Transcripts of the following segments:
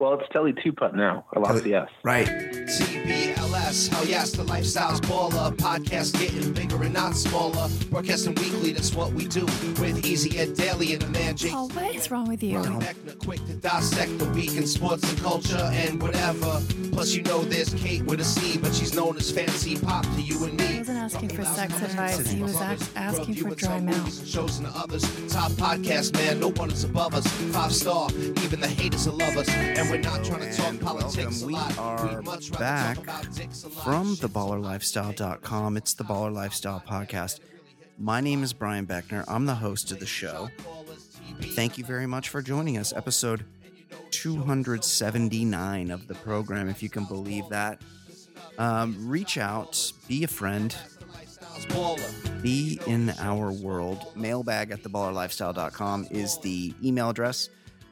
Well, it's Telly Two-Putt now. I lost the S. Right. TBLS, hell yes, the lifestyle's baller. Podcast getting bigger and not smaller. Broadcasting weekly, that's what we do. With Easy Ed Daily and the man Jake. Oh, what is wrong with you? Quick to dissect the week in sports and culture and whatever. Plus, you know there's Kate with a C, but she's known as Fancy Pop to you and me. He wasn't asking for sex advice. He was asking for dry mouth. Shows and others. Top podcast, man. No one is above us. 5-star. Even the haters will love us. And we're not trying to talk politics a lot. We are back from theballerlifestyle.com. It's the Baller Lifestyle Podcast. My name is Brian Beckner. I'm the host of the show. Thank you very much for joining us. Episode 279 of the program, if you can believe that. Reach out, be a friend, be in our world. Mailbag at theballerlifestyle.com is the email address.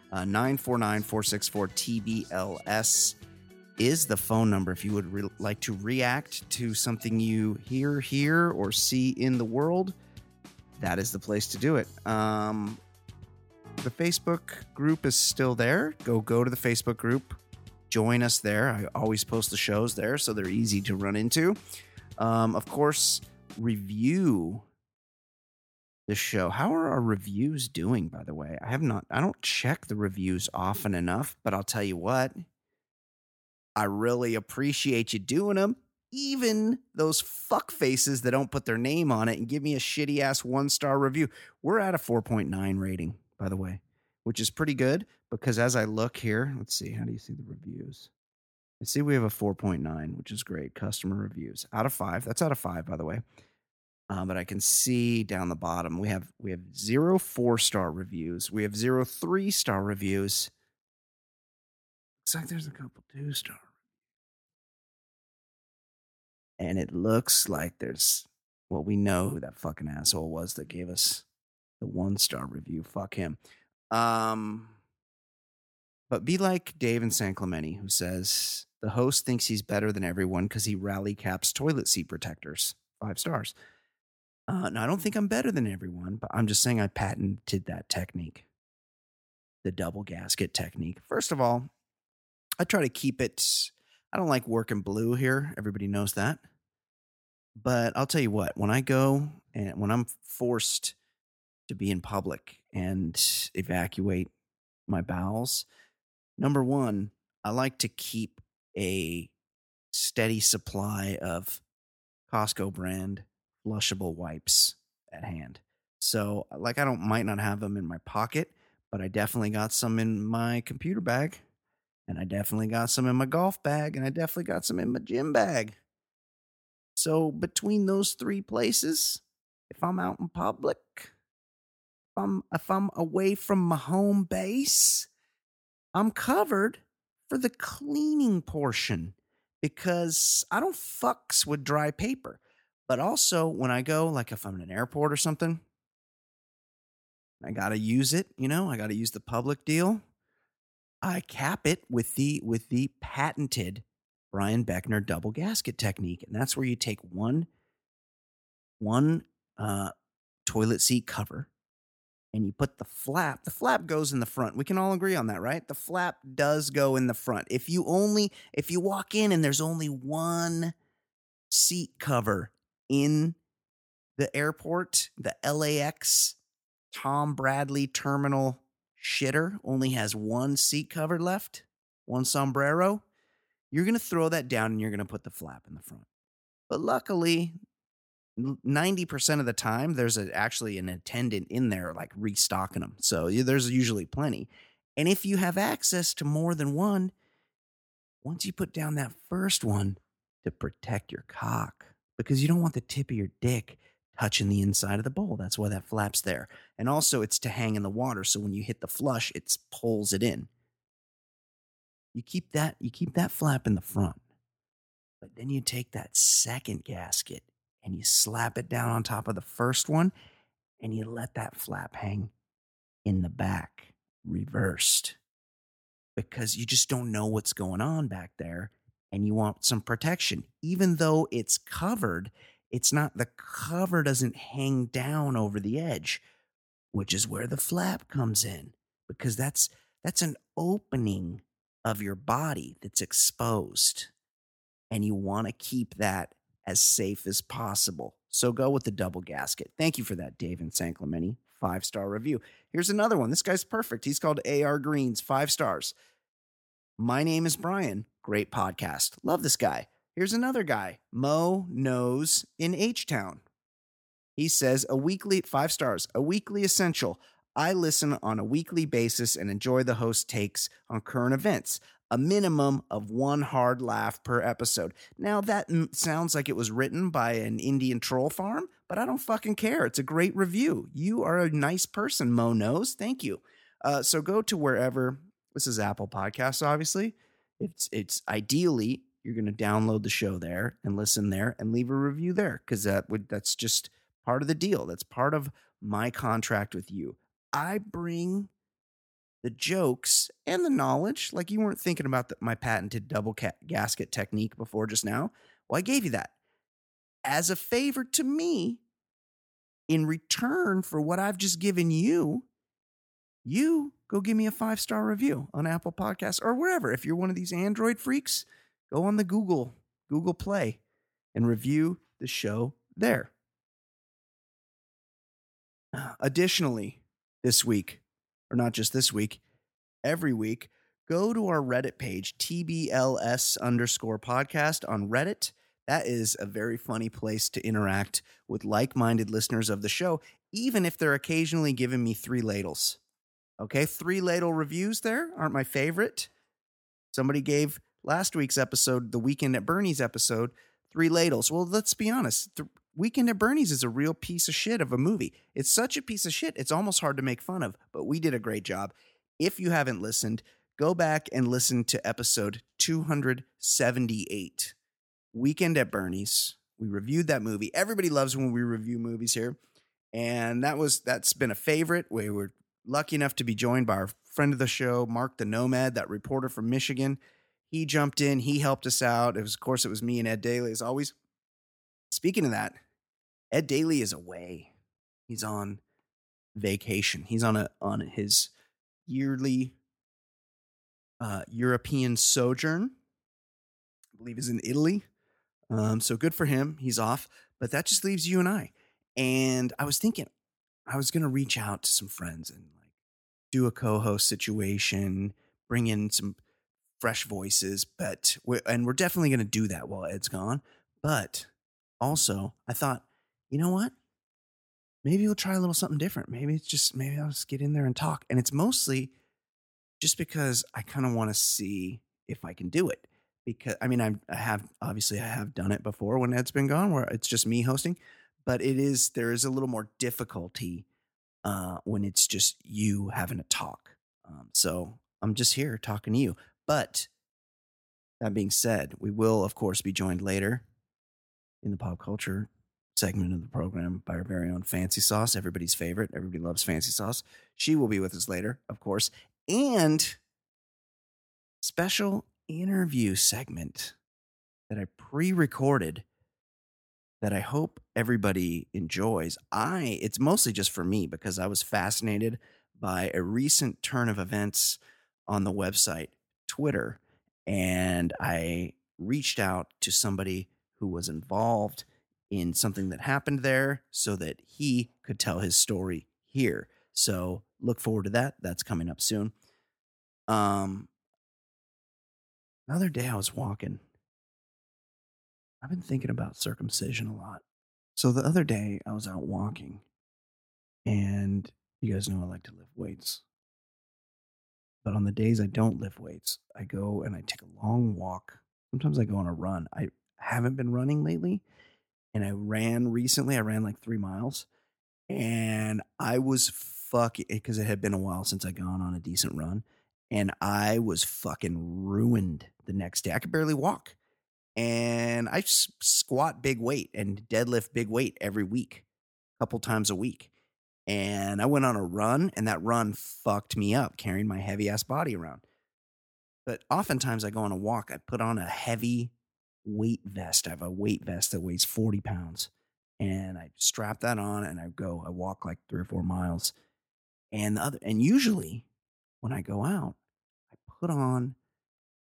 949-464-TBLS is the phone number if you would like to react to something you hear here or see in the world. That is the place to do it. The Facebook group is still there. Go to the Facebook group. Join us there. I always post the shows there, so they're easy to run into. Of course, review the show. How are our reviews doing, by the way? I don't check the reviews often enough, but I'll tell you what, I really appreciate you doing them. Even those fuck faces that don't put their name on it and give me a shitty ass 1-star review. We're at a 4.9 rating, by the way, which is pretty good because as I look here, let's see, how do you see the reviews? I see we have a 4.9, which is great. Customer reviews out of 5. That's out of 5, by the way. But I can see down the bottom, we have 0 4-star reviews. We have 0 3-star reviews. Looks like there's a couple 2-star. And it looks like there's, well, we know who that fucking asshole was that gave us the 1-star review. Fuck him. But be like Dave in San Clemente, who says the host thinks he's better than everyone because he rally caps toilet seat protectors. 5 stars. Now, I don't think I'm better than everyone, but I'm just saying I patented that technique, the double gasket technique. First of all, I try to keep it, I don't like working blue here. Everybody knows that. But I'll tell you what, when I go and when I'm forced to be in public and evacuate my bowels, number one, I like to keep a steady supply of Costco brand flushable wipes at hand. So like might not have them in my pocket, but I definitely got some in my computer bag, and I definitely got some in my golf bag, and I definitely got some in my gym bag. So between those 3 places, if I'm out in public, if I'm away from my home base, I'm covered for the cleaning portion because I don't fucks with dry paper. But also when I go, like if I'm in an airport or something, I got to use it, I got to use the public deal. I cap it with the patented Brian Beckner double gasket technique. And that's where you take one toilet seat cover and you put the flap. The flap goes in the front. We can all agree on that, right? The flap does go in the front. If you walk in and there's only one seat cover in the airport, the LAX Tom Bradley terminal shitter only has one seat cover left, one sombrero, you're going to throw that down and you're going to put the flap in the front. But luckily, 90% of the time, there's actually an attendant in there like restocking them. So there's usually plenty. And if you have access to more than one, once you put down that first one to protect your cock, because you don't want the tip of your dick touching the inside of the bowl. That's why that flap's there. And also it's to hang in the water. So when you hit the flush, it pulls it in. You keep that flap in the front. But then you take that second gasket and you slap it down on top of the first one and you let that flap hang in the back, reversed. Because you just don't know what's going on back there and you want some protection. Even though it's covered, the cover doesn't hang down over the edge, which is where the flap comes in. Because that's an opening of your body that's exposed, and you want to keep that as safe as possible. So go with the double gasket. Thank you for that, Dave and San Clemente. 5-star review. Here's another one. This guy's perfect. He's called AR Greens, 5 stars. My name is Brian. Great podcast. Love this guy. Here's another guy, Mo Knows in H-Town. He says, 5 stars, a weekly essential. I listen on a weekly basis and enjoy the host takes on current events. A minimum of 1 hard laugh per episode. Now, that sounds like it was written by an Indian troll farm, but I don't fucking care. It's a great review. You are a nice person, Mo Knows. Thank you. So go to wherever. This is Apple Podcasts, obviously. It's ideally, you're going to download the show there and listen there and leave a review there, because that's just part of the deal. That's part of my contract with you. I bring the jokes and the knowledge. Like, you weren't thinking about my patented double gasket technique before just now. Well, I gave you that as a favor to me. In return for what I've just given you, you go give me a 5-star review on Apple Podcasts or wherever. If you're one of these Android freaks, go on the Google Play and review the show there. Additionally, this week, or not just this week, every week, go to our Reddit page, TBLS_podcast on Reddit. That is a very funny place to interact with like-minded listeners of the show, even if they're occasionally giving me 3 ladles. Okay, 3 ladle reviews there aren't my favorite. Somebody gave last week's episode, the Weekend at Bernie's episode, 3 ladles. Well, let's be honest. The Weekend at Bernie's is a real piece of shit of a movie. It's such a piece of shit, it's almost hard to make fun of, but we did a great job. If you haven't listened, go back and listen to episode 278, Weekend at Bernie's. We reviewed that movie. Everybody loves when we review movies here, and that's been a favorite. We were lucky enough to be joined by our friend of the show, Mark the Nomad, that reporter from Michigan. He jumped in. He helped us out. Of course, it was me and Ed Daly, as always. Speaking of that, Ed Daly is away. He's on vacation. He's on his yearly European sojourn. I believe he's in Italy. So good for him. He's off. But that just leaves you and I. And I was thinking I was going to reach out to some friends and do a co-host situation, bring in some fresh voices, we're definitely going to do that while Ed's gone. But also, I thought, you know what? Maybe we'll try a little something different. Maybe I'll just get in there and talk. And it's mostly just because I kind of want to see if I can do it. Because I mean, I have done it before when Ed's been gone, where it's just me hosting. But there is a little more difficulty when it's just you having to talk. So I'm just here talking to you. But that being said, we will, of course, be joined later in the pop culture segment of the program by our very own Fancy Sauce, everybody's favorite. Everybody loves Fancy Sauce. She will be with us later, of course. And special interview segment that I pre-recorded that I hope everybody enjoys. It's mostly just for me because I was fascinated by a recent turn of events on the website Twitter, and I reached out to somebody who was involved in something that happened there so that he could tell his story here. So look forward to that. That's coming up soon. The other day I was walking. I've been thinking about circumcision a lot. So the other day I was out walking, and you guys know I like to lift weights. But on the days I don't lift weights, I go and I take a long walk. Sometimes I go on a run. I haven't been running lately, and I ran recently. I ran like 3 miles, and I was fucking, because it had been a while since I gone on a decent run, and I was fucking ruined the next day. I could barely walk. And I squat big weight and deadlift big weight every week, a couple times a week. And I went on a run, and that run fucked me up, carrying my heavy-ass body around. But oftentimes I go on a walk, I put on a heavy weight vest. I have a weight vest that weighs 40 pounds. And I strap that on, and I walk like 3 or 4 miles. And usually when I go out, I put on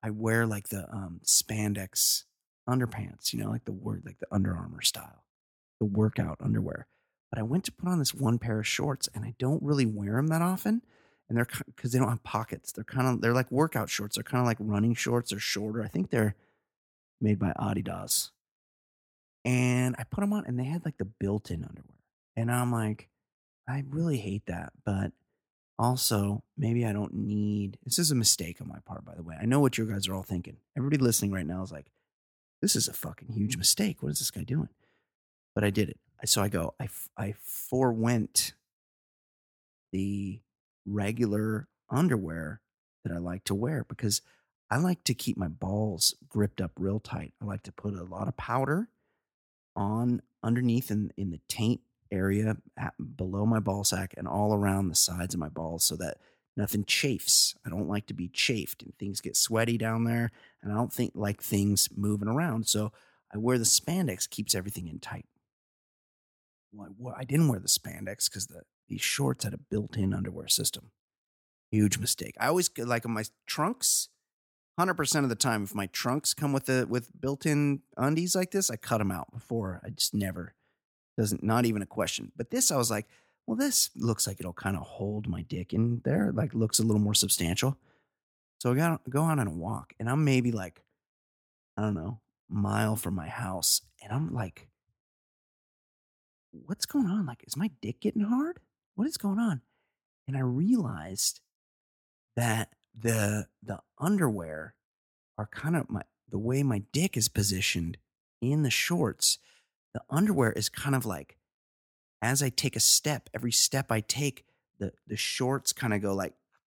I wear like the spandex underpants, like like the Under Armour style, the workout underwear. But I went to put on this one pair of shorts, and I don't really wear them that often. And they're because they don't have pockets. They're like workout shorts. They're kind of like running shorts. They're shorter. I think they're made by Adidas. And I put them on, and they had like the built-in underwear. And I'm like, I really hate that, but also maybe I don't need. This is a mistake on my part, by the way. I know what you guys are all thinking. Everybody listening right now is like, this is a fucking huge mistake. What is this guy doing? But I did it. So I forewent the regular underwear that I like to wear because I like to keep my balls gripped up real tight. I like to put a lot of powder on underneath in the taint area below my ball sack and all around the sides of my balls so that nothing chafes. I don't like to be chafed and things get sweaty down there, and I don't like things moving around. So I wear the spandex, keeps everything in tight. Well, I didn't wear the spandex because these shorts had a built-in underwear system. Huge mistake. I always like my trunks. 100% of the time, if my trunks come with built-in undies like this, I cut them out before. I just never, not even a question. But this, I was like, well, this looks like it'll kind of hold my dick in there. Like, looks a little more substantial. So I got to go on a walk, and I'm maybe like, I don't know, a mile from my house, and I'm like, what's going on? Like, is my dick getting hard? What is going on? And I realized that the underwear are kind of the way my dick is positioned in the shorts. The underwear is kind of like, as I take a step, every step I take, the shorts kind of go like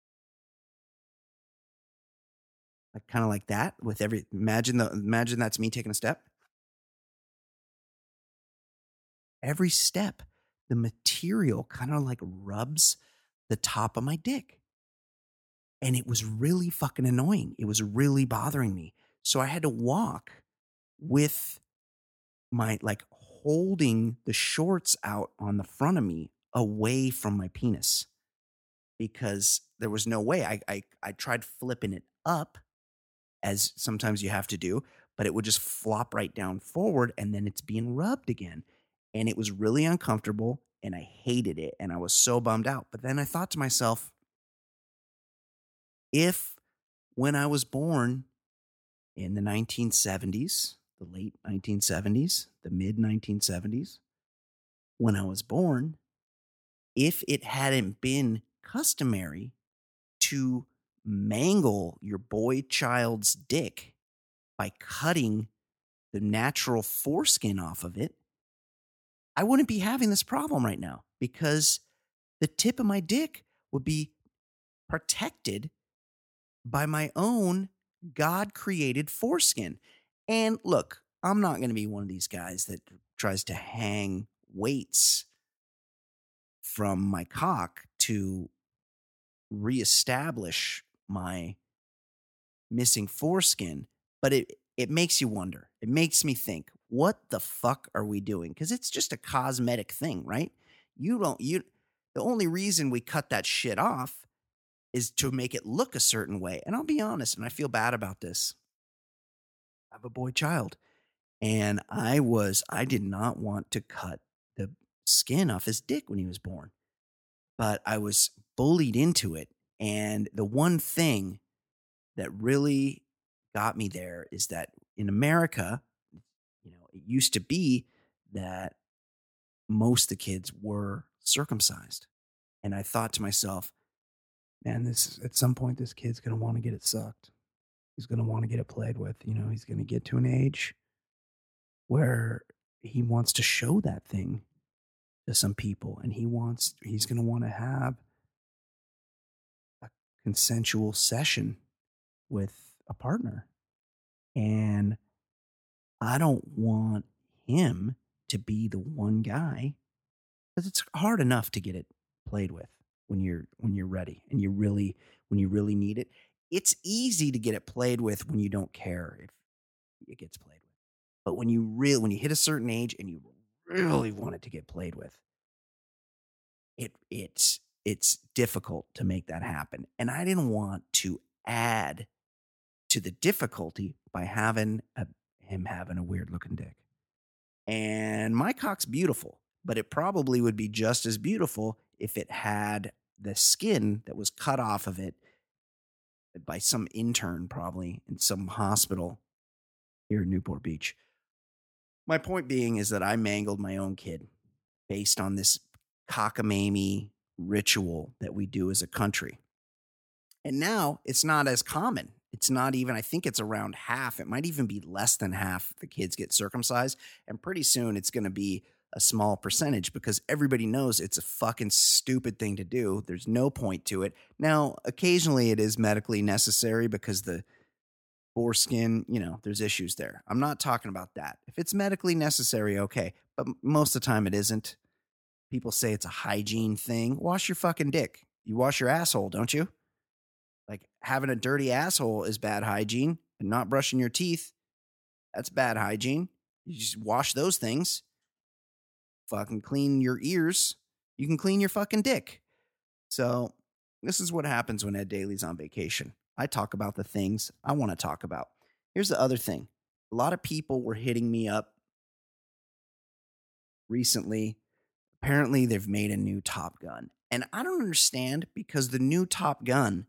kind of like that with every, imagine that's me taking a step. Every step, the material kind of like rubs the top of my dick. And it was really fucking annoying. It was really bothering me. So I had to walk with my, like, holding the shorts out on the front of me away from my penis because there was no way. I tried flipping it up, as sometimes you have to do, but it would just flop right down forward and then it's being rubbed again. And it was really uncomfortable and I hated it and I was so bummed out. But then I thought to myself, if when I was born in the 1970s, the late 1970s, the mid 1970s, when I was born, if it hadn't been customary to mangle your boy child's dick by cutting the natural foreskin off of it, I wouldn't be having this problem right now because the tip of my dick would be protected by my own God-created foreskin. And look, I'm not going to be one of these guys that tries to hang weights from my cock to reestablish my missing foreskin, but it makes you wonder. It makes me think, what the fuck are we doing? Because it's just a cosmetic thing, right? The only reason we cut that shit off is to make it look a certain way. And I'll be honest, and I feel bad about this. I have a boy child, and I did not want to cut the skin off his dick when he was born, but I was bullied into it. And the one thing that really got me there is that in America, it used to be that most of the kids were circumcised. And I thought to myself, man, at some point, this kid's going to want to get it sucked. He's going to want to get it played with. He's going to get to an age where he wants to show that thing to some people. And he's going to want to have a consensual session with a partner. And I don't want him to be the one guy, because it's hard enough to get it played with when you're ready and when you really need it. It's easy to get it played with when you don't care if it gets played with. But when you hit a certain age and you really want it to get played with, it's difficult to make that happen. And I didn't want to add to the difficulty by him having a weird looking dick. And my cock's beautiful, but it probably would be just as beautiful if it had the skin that was cut off of it by some intern, probably in some hospital here in Newport Beach. My point being is that I mangled my own kid based on this cockamamie ritual that we do as a country. And now it's not as common. It's not even, I think it's around half. It might even be less than half the kids get circumcised. And pretty soon it's going to be a small percentage because everybody knows it's a fucking stupid thing to do. There's no point to it. Now, occasionally it is medically necessary because the foreskin, there's issues there. I'm not talking about that. If it's medically necessary, okay. But most of the time it isn't. People say it's a hygiene thing. Wash your fucking dick. You wash your asshole, don't you? Like having a dirty asshole is bad hygiene, and not brushing your teeth, that's bad hygiene. You just wash those things. Fucking clean your ears. You can clean your fucking dick. So this is what happens when Ed Daly's on vacation. I talk about the things I want to talk about. Here's the other thing. A lot of people were hitting me up recently. Apparently, they've made a new Top Gun. And I don't understand because the new Top Gun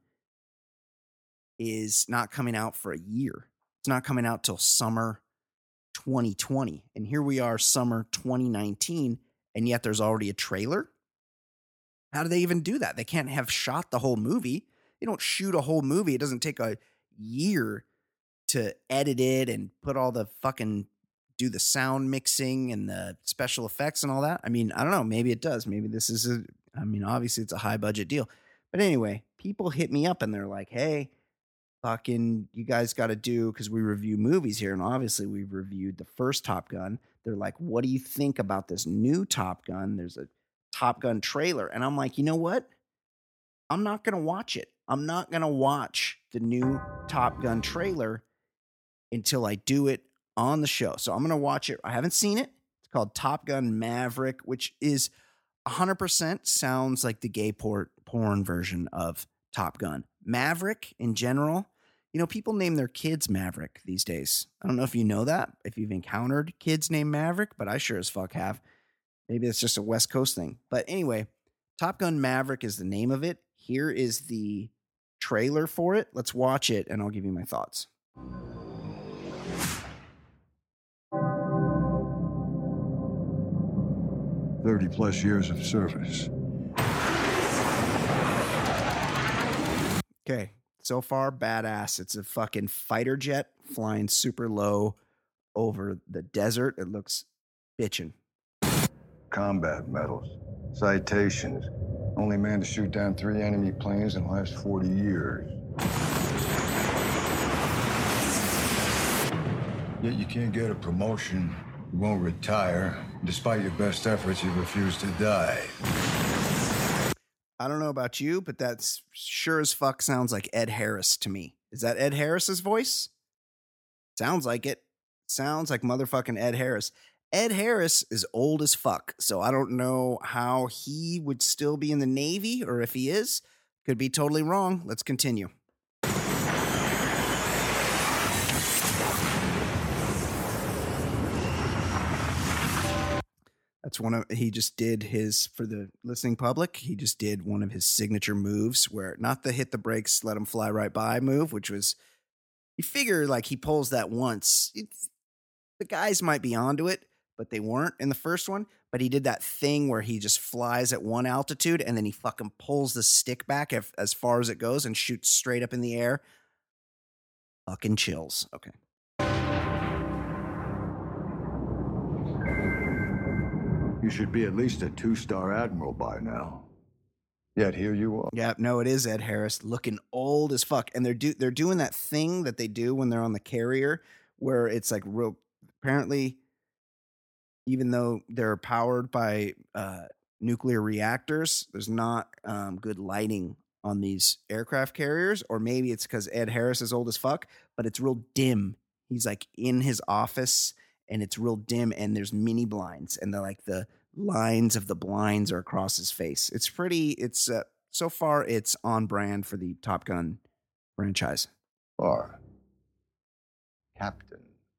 is not coming out for a year. It's not coming out till summer 2020. And here we are, summer 2019, and yet there's already a trailer? How do they even do that? They can't have shot the whole movie. You don't shoot a whole movie. It doesn't take a year to edit it and put all the fucking, do the sound mixing and the special effects and all that. I mean, I don't know. Maybe it does. Maybe this is obviously it's a high budget deal. But anyway, people hit me up and they're like, hey, fucking, you guys got to do, because we review movies here, and obviously we've reviewed the first Top Gun. They're like, what do you think about this new Top Gun? There's a Top Gun trailer. And I'm like, you know what? I'm not going to watch it. I'm not going to watch the new Top Gun trailer until I do it on the show. So I'm going to watch it. I haven't seen it. It's called Top Gun Maverick, which is 100% sounds like the gay porn version of Top Gun. Maverick in general, people name their kids Maverick these days. I don't know if you know that, if you've encountered kids named Maverick, but I sure as fuck have. Maybe it's just a West Coast thing. But anyway, Top Gun Maverick is the name of it. Here is the trailer for it. Let's watch it, and I'll give you my thoughts. 30+ years of service. Okay, so far, badass. It's a fucking fighter jet flying super low over the desert. It looks bitchin'. Combat medals, citations. Only man to shoot down 3 enemy planes in the last 40 years. Yet you can't get a promotion, you won't retire. Despite your best efforts, you refuse to die. I don't know about you, but that's sure as fuck sounds like Ed Harris to me. Is that Ed Harris's voice? Sounds like it. Sounds like motherfucking Ed Harris. Ed Harris is old as fuck, so I don't know how he would still be in the Navy, or if he is. Could be totally wrong. Let's continue. That's he just did his, for the listening public, he just did one of his signature moves where, not the hit the brakes, let him fly right by move, which was, you figure like he pulls that once. The guys might be onto it, but they weren't in the first one. But he did that thing where he just flies at one altitude and then he fucking pulls the stick back as far as it goes and shoots straight up in the air. Fucking chills. Okay. You should be at least a 2-star admiral by now. Yet here you are. Yeah, no, it is Ed Harris, looking old as fuck. And they're doing that thing that they do when they're on the carrier, where it's like real. Apparently, even though they're powered by nuclear reactors, there's not good lighting on these aircraft carriers. Or maybe it's because Ed Harris is old as fuck, but it's real dim. He's like in his office, and it's real dim, and there's mini blinds, and they're like the lines of the blinds are across his face. It's pretty, so far it's on brand for the Top Gun franchise. Are. captain.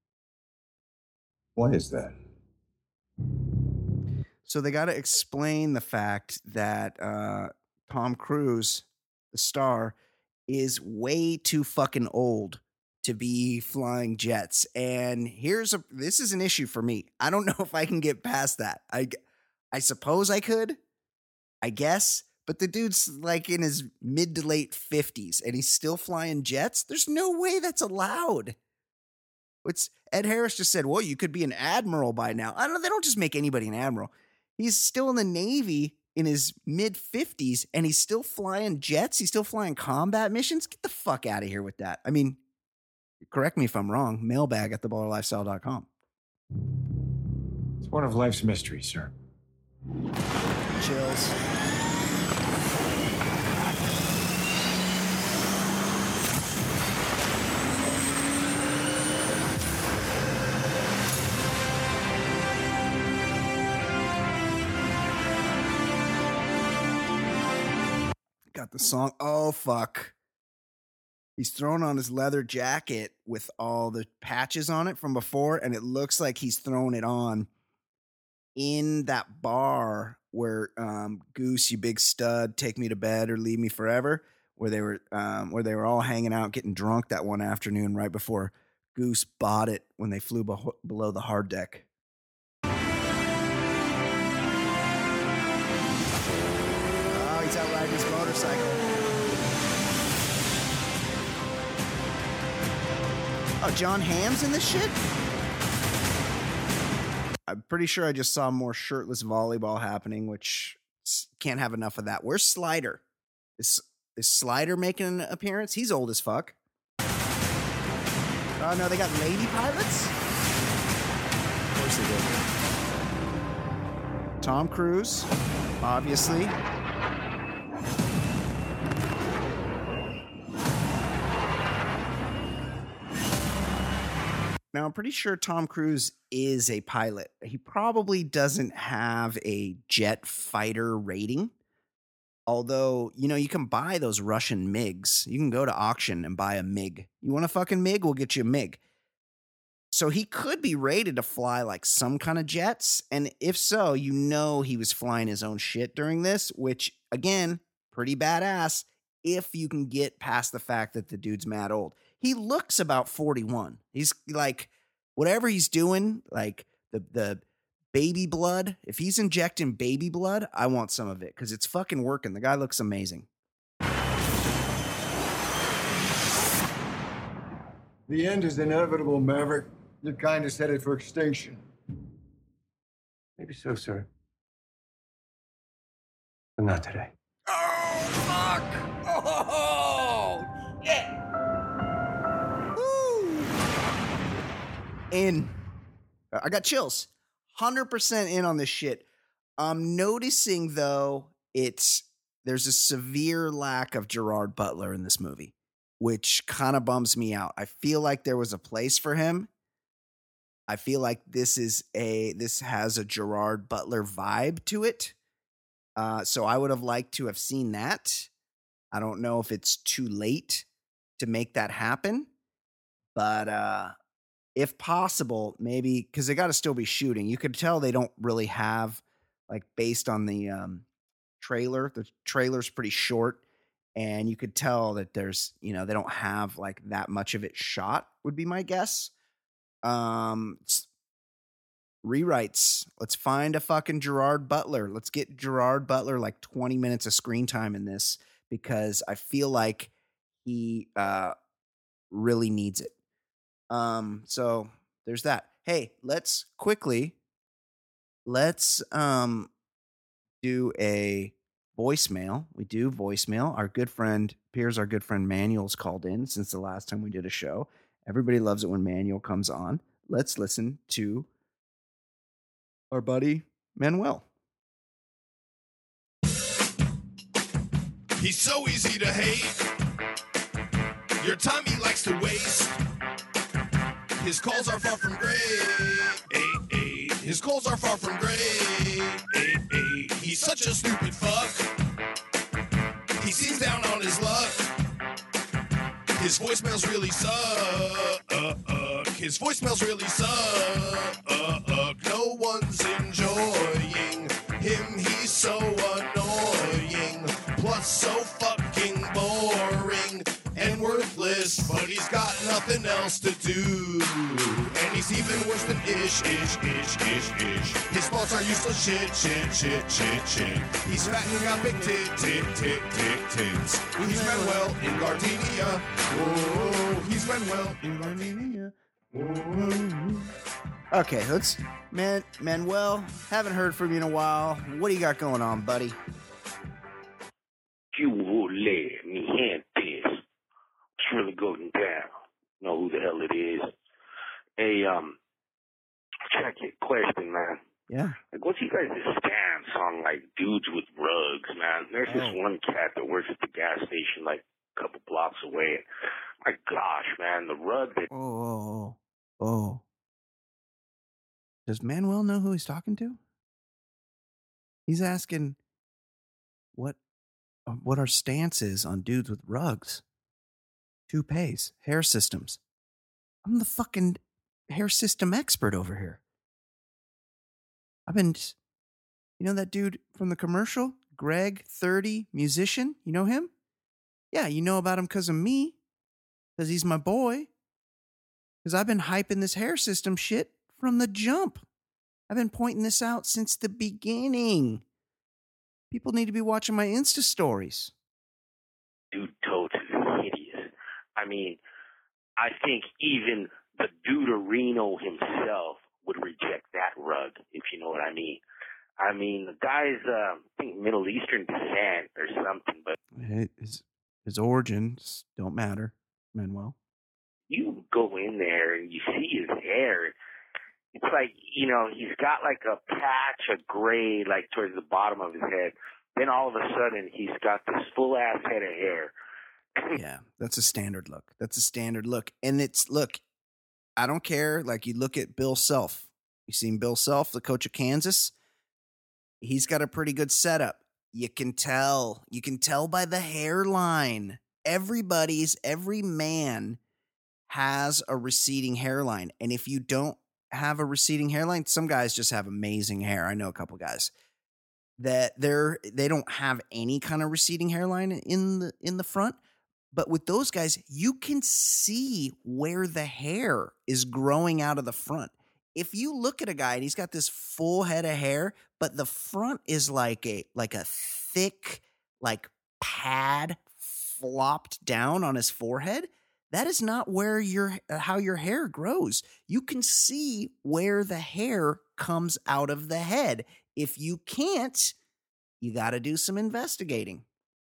Why is that? So they got to explain the fact that Tom Cruise, the star, is way too fucking old to be flying jets. And this is an issue for me. I don't know if I can get past that. I suppose I could, I guess, but the dude's like in his mid to late 50s and he's still flying jets. There's no way that's allowed. Ed Harris just said, well, you could be an admiral by now. I don't know. They don't just make anybody an admiral. He's still in the Navy in his mid 50s and he's still flying jets. He's still flying combat missions. Get the fuck out of here with that. I mean, correct me if I'm wrong. Mailbag at theballerlifestyle.com. It's one of life's mysteries, sir. Chills. Got the song. Oh, fuck. He's thrown on his leather jacket with all the patches on it from before, and it looks like he's thrown it on in that bar where Goose, you big stud, take me to bed or leave me forever, where they were all hanging out getting drunk that one afternoon right before Goose bought it when they flew below the hard deck. Oh, he's out riding his motorcycle. Oh, John Hamm's in this shit? I'm pretty sure I just saw more shirtless volleyball happening, which can't have enough of that. Where's Slider? Is Slider making an appearance? He's old as fuck. Oh, no, they got lady pilots? Of course they did. Tom Cruise, obviously. Now, I'm pretty sure Tom Cruise is a pilot. He probably doesn't have a jet fighter rating. Although, you can buy those Russian MiGs. You can go to auction and buy a MiG. You want a fucking MiG? We'll get you a MiG. So he could be rated to fly like some kind of jets. And if so, he was flying his own shit during this, which, again, pretty badass if you can get past the fact that the dude's mad old. He looks about 41. He's like, whatever he's doing, like the baby blood, if he's injecting baby blood, I want some of it because it's fucking working. The guy looks amazing. The end is inevitable, Maverick. Your kind is headed for extinction. Maybe so, sir. But not today. Oh, fuck! Oh, shit! In. I got chills. 100% in on this shit. I'm noticing, though, there's a severe lack of Gerard Butler in this movie, which kind of bums me out. I feel like there was a place for him. I feel like this has a Gerard Butler vibe to it. So I would have liked to have seen that. I don't know if it's too late to make that happen, but if possible, maybe, because they got to still be shooting. You could tell they don't really have, like, based on the trailer. The trailer's pretty short, and you could tell that there's, they don't have like that much of it shot, would be my guess. Rewrites. Let's find a fucking Gerard Butler. Let's get Gerard Butler like 20 minutes of screen time in this, because I feel like he really needs it. So there's that. Hey, let's do a voicemail. We do voicemail. Our good friend Manuel's called in since the last time we did a show. Everybody loves it when Manuel comes on. Let's listen to our buddy Manuel. He's so easy to hate. Your time he likes to waste. His calls are far from great. His calls are far from great. He's such a stupid fuck. He seems down on his luck. His voicemails really suck. His voicemails really suck. No one's enjoying him. He's so annoying. Plus so fucking boring and worthless. But he's got nothing else to do. And he's even worse than ish. His thoughts are useless shit. He's fat and got big tits. He's Manuel in Gardenia. Oh, he's Manuel in Gardenia. Okay, let's Manuel, haven't heard from you in a while. What do you got going on, buddy? Mi gente. It's really going down. Know who the hell it is. Hey, check it. Question, man. Yeah. Like, what's you guys' stance on, like, dudes with rugs, man? There's this one cat that works at the gas station, like, a couple blocks away. My gosh, man, the rug that... Oh. Does Manuel know who he's talking to? He's asking what our stance is on dudes with rugs, toupees, hair systems. I'm the fucking hair system expert over here. You know that dude from the commercial? Greg, 30, musician? You know him? Yeah, you know about him because of me. Because he's my boy. Because I've been hyping this hair system shit from the jump. I've been pointing this out since the beginning. People need to be watching my Insta stories. Dude totes is hideous. I mean, I think even the Duderino himself would reject that rug, if you know what I mean. I mean, the guy's, I think, Middle Eastern descent or something, but... His origins don't matter, Manuel. You go in there and you see his hair. It's like, you know, he's got like a patch of gray, like towards the bottom of his head. Then all of a sudden, he's got this full-ass head of hair. Yeah, that's a standard look. And look, I don't care. Like, you look at Bill Self. You seen Bill Self, the coach of Kansas? He's got a pretty good setup. You can tell by the hairline. Every man has a receding hairline. And if you don't have a receding hairline, some guys just have amazing hair. I know a couple guys that they don't have any kind of receding hairline in the front. But with those guys, you can see where the hair is growing out of the front. If you look at a guy and he's got this full head of hair, but the front is like a thick, like pad flopped down on his forehead, that is not where how your hair grows. You can see where the hair comes out of the head. If you can't, you got to do some investigating.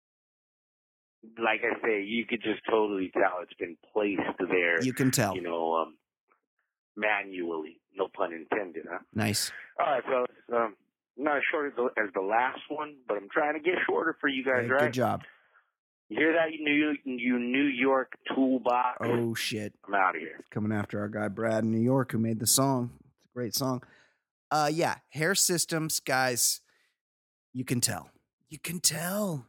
Like I say, you could just totally tell it's been placed there. You can tell. You know, manually. No pun intended, huh? Nice. All right, so it's not as short as the last one, but I'm trying to get shorter for you guys, right? Good job. You hear that, you New York toolbox? Oh, shit. I'm out of here. Coming after our guy Brad in New York who made the song. It's a great song. Yeah, hair systems, guys, you can tell. You can tell.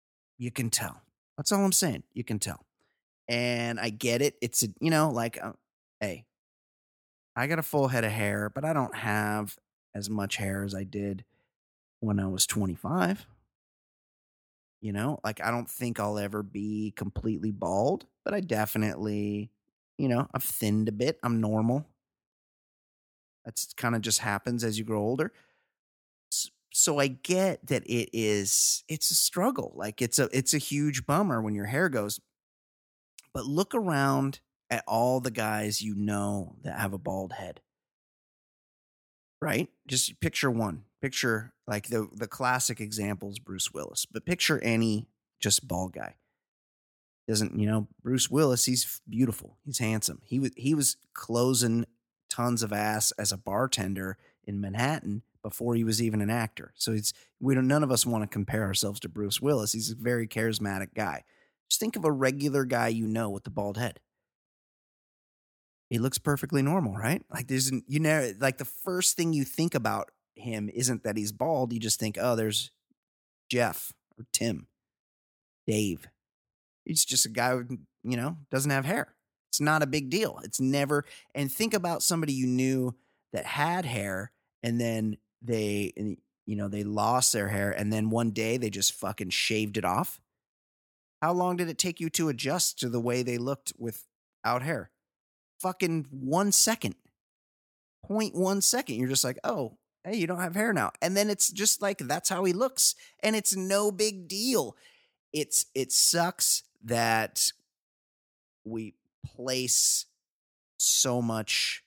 That's all I'm saying. You can tell. And I get it. It's, hey, I got a full head of hair, but I don't have as much hair as I did when I was 25. You know, like, I don't think I'll ever be completely bald, but I definitely, I've thinned a bit. I'm normal. That's kind of just happens as you grow older. So I get that it's a struggle. Like, it's a huge bummer when your hair goes. But look around at all the guys that have a bald head. Right? Just picture one. Picture like the classic example is Bruce Willis. But picture any just bald guy. Bruce Willis, he's beautiful. He's handsome. He was closing tons of ass as a bartender in Manhattan before he was even an actor. So none of us want to compare ourselves to Bruce Willis. He's a very charismatic guy. Just think of a regular guy with the bald head. He looks perfectly normal, right? Like like the first thing you think about him isn't that he's bald. You just think, oh, there's Jeff or Tim, Dave. He's just a guy who, doesn't have hair. It's not a big deal. It's never. And think about somebody you knew that had hair, and then they lost their hair, and then one day they just fucking shaved it off. How long did it take you to adjust to the way they looked without hair? Fucking 1 second. 0.1 second. You're just like, oh, hey, you don't have hair now. And then it's just like, that's how he looks. And it's no big deal. It sucks that we place so much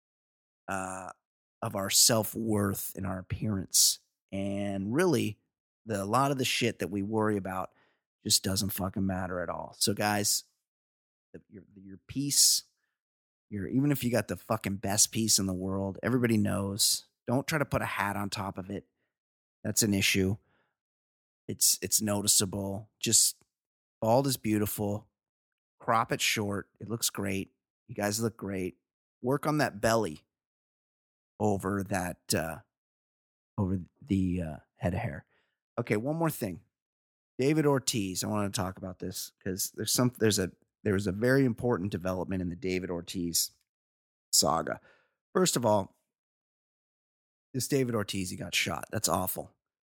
of our self-worth in our appearance. And really, a lot of the shit that we worry about just doesn't fucking matter at all. So guys, your piece, even if you got the fucking best piece in the world, everybody knows, don't try to put a hat on top of it. That's an issue. It's noticeable. Just bald is beautiful. Crop it short. It looks great. You guys look great. Work on that belly over the head of hair. Okay, one more thing. David Ortiz. I want to talk about this because there was a very important development in the David Ortiz saga. First of all, this David Ortiz, he got shot. That's awful.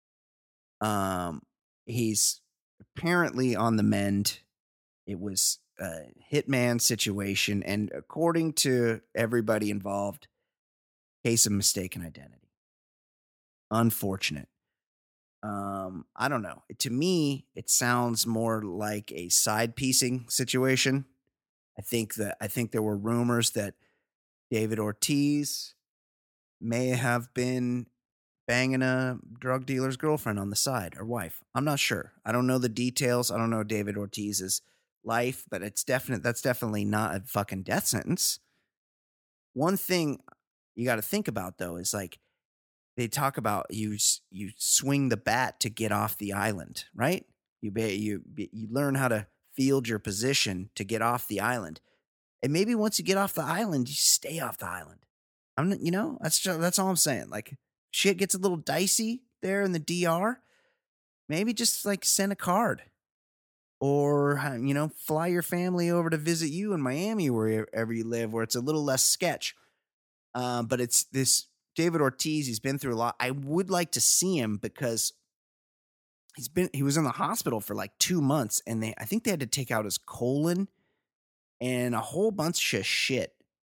He's apparently on the mend. It was a hitman situation, and according to everybody involved, case of mistaken identity. Unfortunate. I don't know. To me, it sounds more like a side piecing situation. I think there were rumors that David Ortiz may have been banging a drug dealer's girlfriend on the side, or wife. I'm not sure. I don't know the details. I don't know David Ortiz's life, but that's definitely not a fucking death sentence. One thing you got to think about though is like, they talk about you swing the bat to get off the island, right? You learn how to field your position to get off the island, and maybe once you get off the island, you stay off the island. That's all I'm saying. Like, shit gets a little dicey there in the DR. Maybe just like send a card, or fly your family over to visit you in Miami, wherever you live, where it's a little less sketch. But it's this. David Ortiz, he's been through a lot. I would like to see him because he was in the hospital for like 2 months, and I think they had to take out his colon and a whole bunch of shit.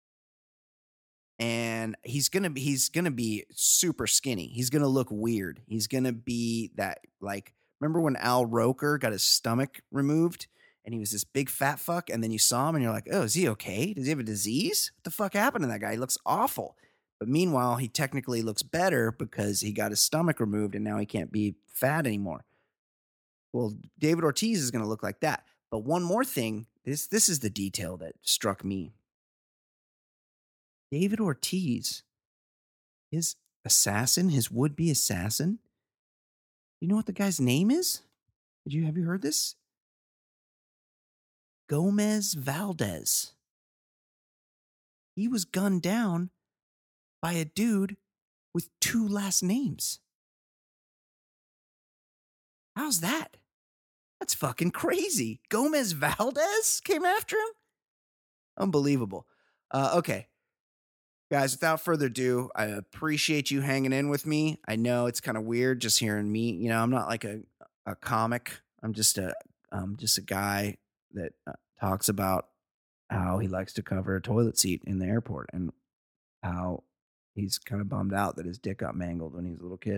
And he's gonna be super skinny. He's gonna look weird. He's gonna be that, like, remember when Al Roker got his stomach removed and he was this big fat fuck, and then you saw him and you're like, oh, is he okay? Does he have a disease? What the fuck happened to that guy? He looks awful. But meanwhile, he technically looks better because he got his stomach removed and now he can't be fat anymore. Well, David Ortiz is going to look like that. But one more thing, this is the detail that struck me. David Ortiz, his would-be assassin, you know what the guy's name is? Have you heard this? Gomez Valdez. He was gunned down by a dude with 2 last names. How's that? That's fucking crazy. Gomez Valdez came after him? Unbelievable. Okay. Guys, without further ado, I appreciate you hanging in with me. I know it's kind of weird just hearing me. I'm not like a comic. I'm just a guy that talks about how he likes to cover a toilet seat in the airport and how he's kind of bummed out that his dick got mangled when he was a little kid.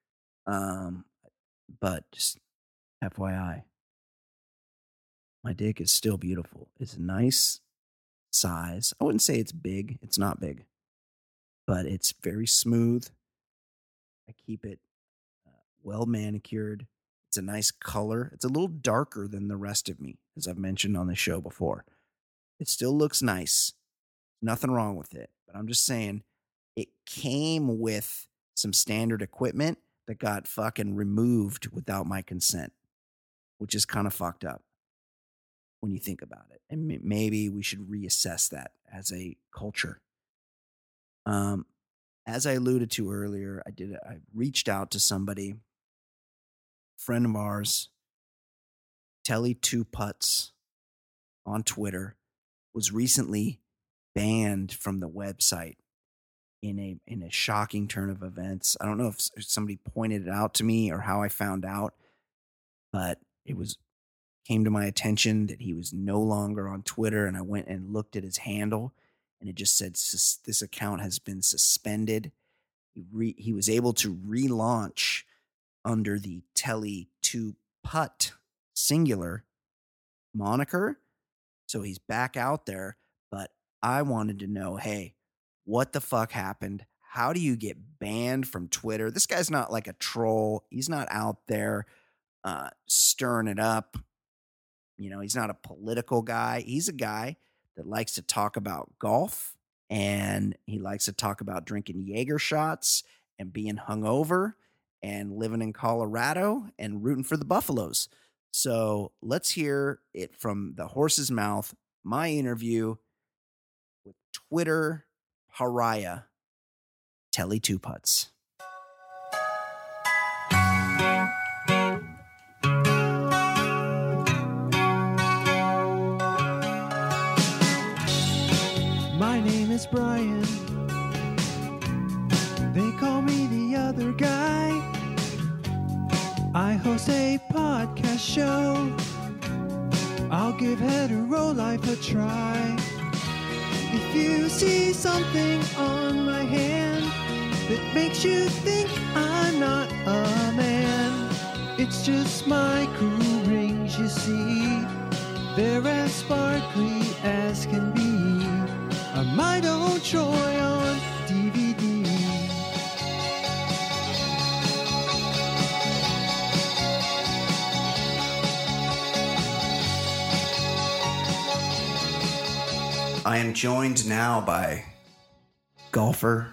But just FYI, my dick is still beautiful. It's a nice size. I wouldn't say it's big. It's not big, but it's very smooth. I keep it well manicured. It's a nice color. It's a little darker than the rest of me, as I've mentioned on the show before. It still looks nice. Nothing wrong with it. But I'm just saying, it came with some standard equipment that got fucking removed without my consent, which is kind of fucked up when you think about it. And maybe we should reassess that as a culture. As I alluded to earlier, I reached out to somebody, friend of ours, Telly Two Putts on Twitter. was recently banned from the website in a shocking turn of events. I don't know if somebody pointed it out to me or how I found out, but it came to my attention that he was no longer on Twitter, and I went and looked at his handle, and it just said this account has been suspended. He was able to relaunch under the Telly2Putt singular moniker, so he's back out there. But I wanted to know, hey, what the fuck happened? How do you get banned from Twitter? This guy's not like a troll. He's not out there stirring it up. You know, he's not a political guy. He's a guy that likes to talk about golf, and he likes to talk about drinking Jaeger shots and being hungover and living in Colorado and rooting for the Buffaloes. So let's hear it from the horse's mouth. My interview with Twitter pariah Telly2Putts. My name is Brian. They call me the other guy. I host a podcast show. I'll give hetero life a try. If you see something on my hand that makes you think I'm not a man, it's just my cool rings, you see. They're as sparkly as can be. I'm my own Troy on DVD. I am joined now by golfer,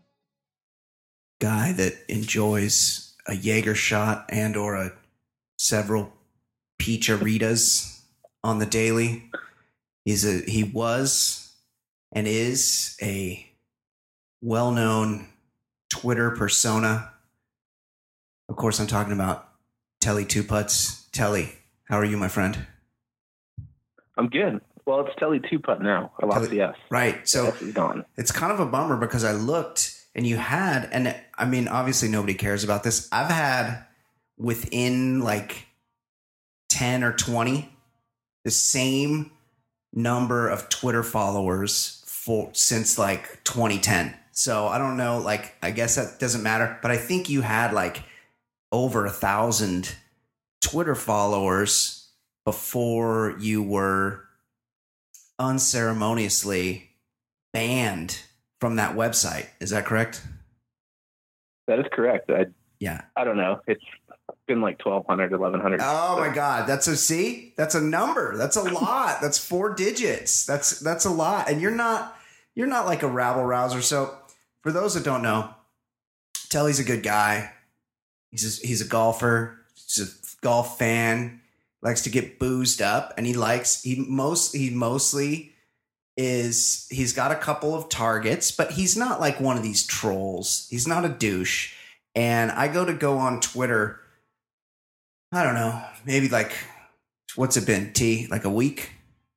guy that enjoys a Jaeger shot and or several Peach-Aritas on the daily. He was and is a well-known Twitter persona. Of course, I'm talking about Telly2Putts. Telly, how are you, my friend? I'm good. Well, it's Telly2Putt now. I lost the S. Right. So S is gone. It's kind of a bummer because I looked and you had, and I mean, obviously nobody cares about this. I've had within like 10 or 20 the same number of Twitter followers since like 2010. So I don't know, like, I guess that doesn't matter, but I think you had like over 1,000 Twitter followers before you were unceremoniously banned from that website. Is that correct? That is correct. I don't know. It's been like 1,200, 1,100. Oh my God. That's a number. That's a lot. That's 4 digits. That's a lot. And you're not like a rabble rouser. So for those that don't know, Telly's a good guy. He's a golfer. He's a golf fan. Likes to get boozed up, and he's got a couple of targets, but he's not like one of these trolls. He's not a douche. And I go on Twitter, I don't know, maybe like, what's it been, T? Like a week?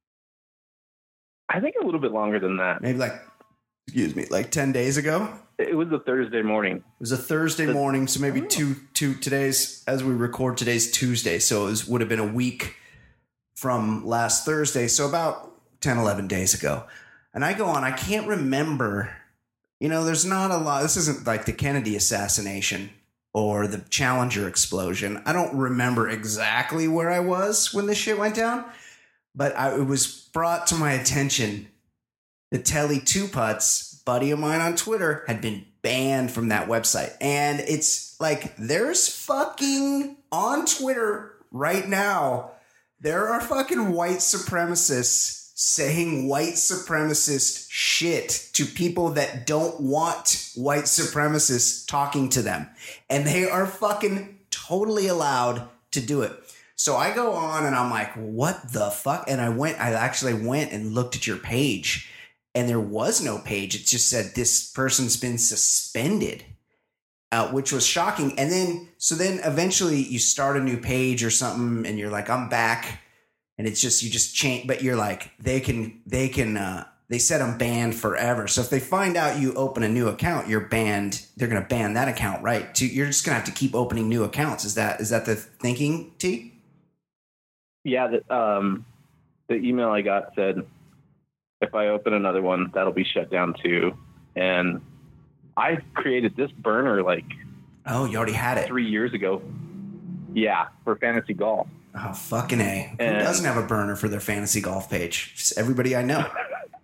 I think a little bit longer than that. Maybe like 10 days ago? It was a Thursday morning. It was a Thursday morning, so maybe today's, as we record, today's Tuesday, so it would have been a week from last Thursday, so about 10, 11 days ago. And I go on, I can't remember, there's not a lot, this isn't like the Kennedy assassination or the Challenger explosion. I don't remember exactly where I was when this shit went down, but it was brought to my attention that Telly2Putts, buddy of mine on Twitter, had been banned from that website. And it's like, there's fucking, on Twitter right now, there are fucking white supremacists saying white supremacist shit to people that don't want white supremacists talking to them. And they are fucking totally allowed to do it. So I go on and I'm like, what the fuck? And I actually went and looked at your page. And there was no page. It just said this person's been suspended, which was shocking. And then eventually you start a new page or something and you're like, I'm back. and it's just, you just change, but you're like, they said I'm banned forever. So if they find out you open a new account, you're banned. They're going to ban that account, right? You're just going to have to keep opening new accounts. Is that the thinking, T? Yeah. The email I got said, if I open another one, that'll be shut down too. And I created this burner oh, you already had it 3 years ago. Yeah, for fantasy golf. Oh, fucking A. Who doesn't have a burner for their fantasy golf page? Just everybody I know.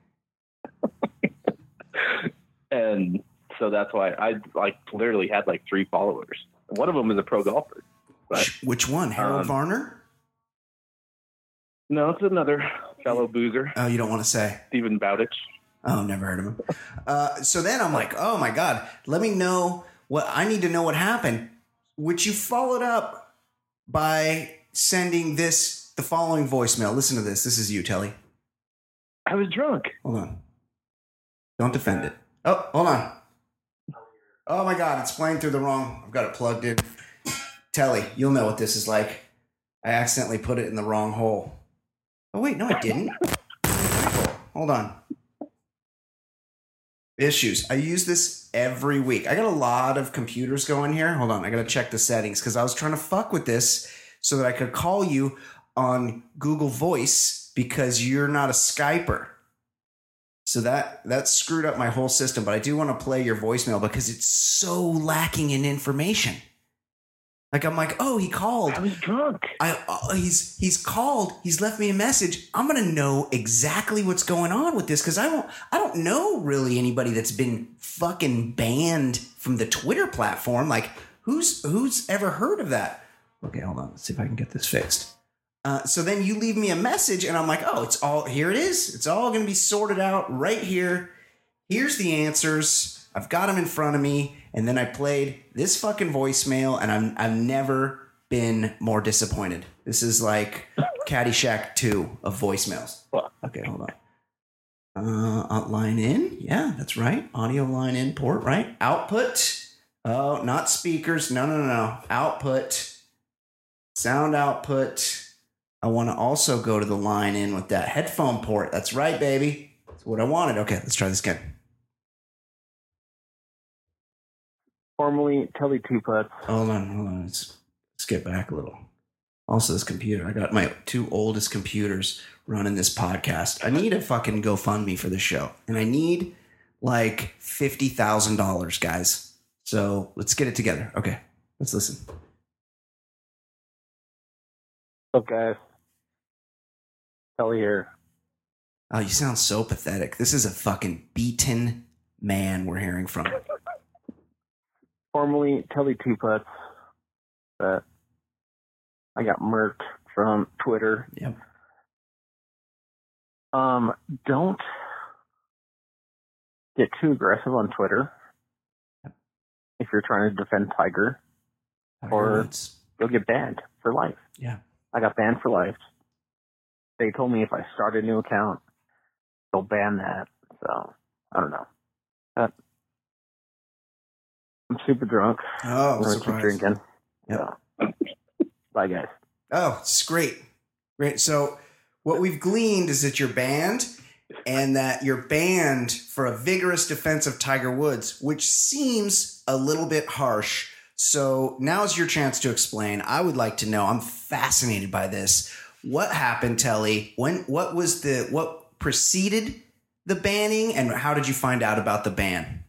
And so that's why I literally had 3 followers. One of them is a pro golfer. But, which one? Harold Varner? No, it's another fellow boozer. Oh, you don't want to say? Stephen Bowditch. Oh, never heard of him. So then I'm like, oh my God, let me know I need to know what happened, which you followed up by sending the following voicemail. Listen to this. This is you, Telly. I was drunk. Hold on. Don't defend it. Oh, hold on. Oh my God, it's playing through the wrong. I've got it plugged in. Telly, you'll know what this is like. I accidentally put it in the wrong hole. Oh wait, no, I didn't. Hold on. Issues. I use this every week. I got a lot of computers going here. Hold on, I got to check the settings because I was trying to fuck with this so that I could call you on Google Voice because you're not a Skyper. So that screwed up my whole system, but I do want to play your voicemail because it's so lacking in information. I'm like, oh, he called. I was drunk. He's called. He's left me a message. I'm gonna know exactly what's going on with this because I don't know really anybody that's been fucking banned from the Twitter platform. Who's ever heard of that? Okay, hold on. Let's see if I can get this fixed. So then you leave me a message, and I'm like, oh, here it is. It's all gonna be sorted out right here. Here's the answers. I've got them in front of me. And then I played this fucking voicemail, and I've never been more disappointed. This is like Caddyshack 2 of voicemails. Okay, hold on. Line in. Yeah, that's right. Audio line in port, right? Output. Oh, not speakers. No. Output. Sound output. I want to also go to the line in with that headphone port. That's right, baby. That's what I wanted. Okay, let's try this again. Formerly Telly Two-Putts. Hold on. Let's get back a little. Also, this computer. I got my 2 oldest computers running this podcast. I need a fucking GoFundMe for the show. And I need $50,000, guys. So let's get it together. Okay, let's listen. What's up, guys? Telly here. Oh, you sound so pathetic. This is a fucking beaten man we're hearing from. Formerly Telly Two-Putts, but I got murked from Twitter. Yep. Don't get too aggressive on Twitter if you're trying to defend Tiger, or you'll get banned for life. Yeah. I got banned for life. They told me if I start a new account, they'll ban that. So, I don't know. I'm super drunk. Oh, I'm going to keep drinking. Yeah. So. Bye, guys. Oh, it's great. Great. So what we've gleaned is that you're banned, and that you're banned for a vigorous defense of Tiger Woods, which seems a little bit harsh. So now's your chance to explain. I would like to know. I'm fascinated by this. What happened, Telly? What preceded the banning, and how did you find out about the ban?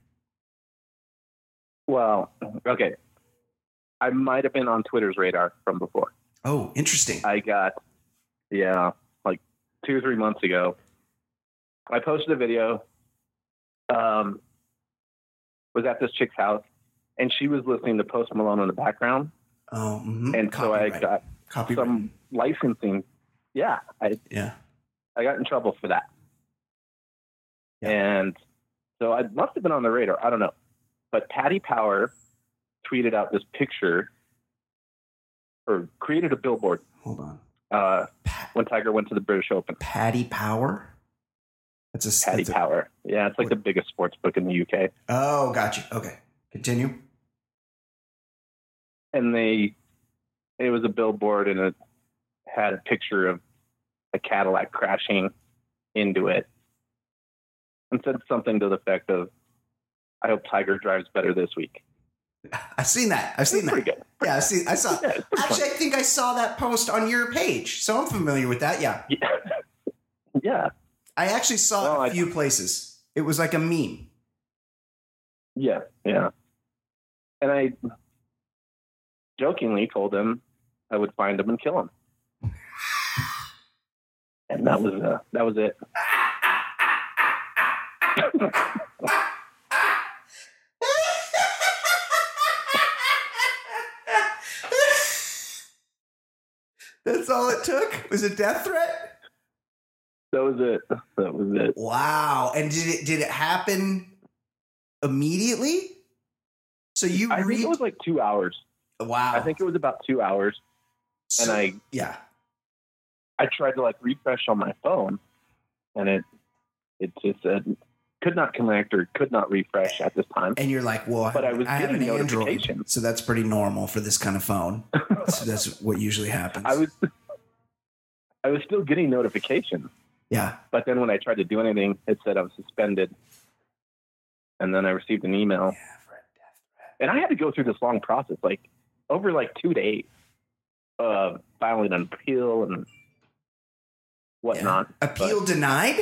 Well, okay. I might have been on Twitter's radar from before. Oh, interesting. I got, 2 or 3 months ago, I posted a video, was at this chick's house, and she was listening to Post Malone in the background. Oh, mm-hmm. And Copyright. So I got some licensing. Yeah. I got in trouble for that. Yeah. And so I must have been on the radar. I don't know. But Paddy Power tweeted out this picture, or created a billboard. Hold on. When Tiger went to the British Open. Paddy Power? Paddy Power. Yeah, it's like the biggest sports book in the UK. Oh, got you. Okay. Continue. And it was a billboard, and it had a picture of a Cadillac crashing into it and said something to the effect of, "I hope Tiger drives better this week." I've seen that. Pretty good. Yeah, I saw. Yeah, Actually, I think I saw that post on your page, so I'm familiar with that. Yeah. Yeah. I actually saw it a few places. It was like a meme. Yeah. Yeah. And I jokingly told him I would find him and kill him. And that was it. That's all it took? Was a death threat? That was it. Wow. And did it happen immediately? So I think it was like 2 hours. Wow. I think it was about 2 hours. So, and I tried to like refresh on my phone, and it just said could not connect or could not refresh at this time. And you're like, well, but I have an Android, so that's pretty normal for this kind of phone. So that's what usually happens. I was still getting notifications. Yeah. But then when I tried to do anything, it said I was suspended. And then I received an email. And I had to go through this long process, like over like 2 days, filing an appeal and whatnot. Yeah. Appeal denied?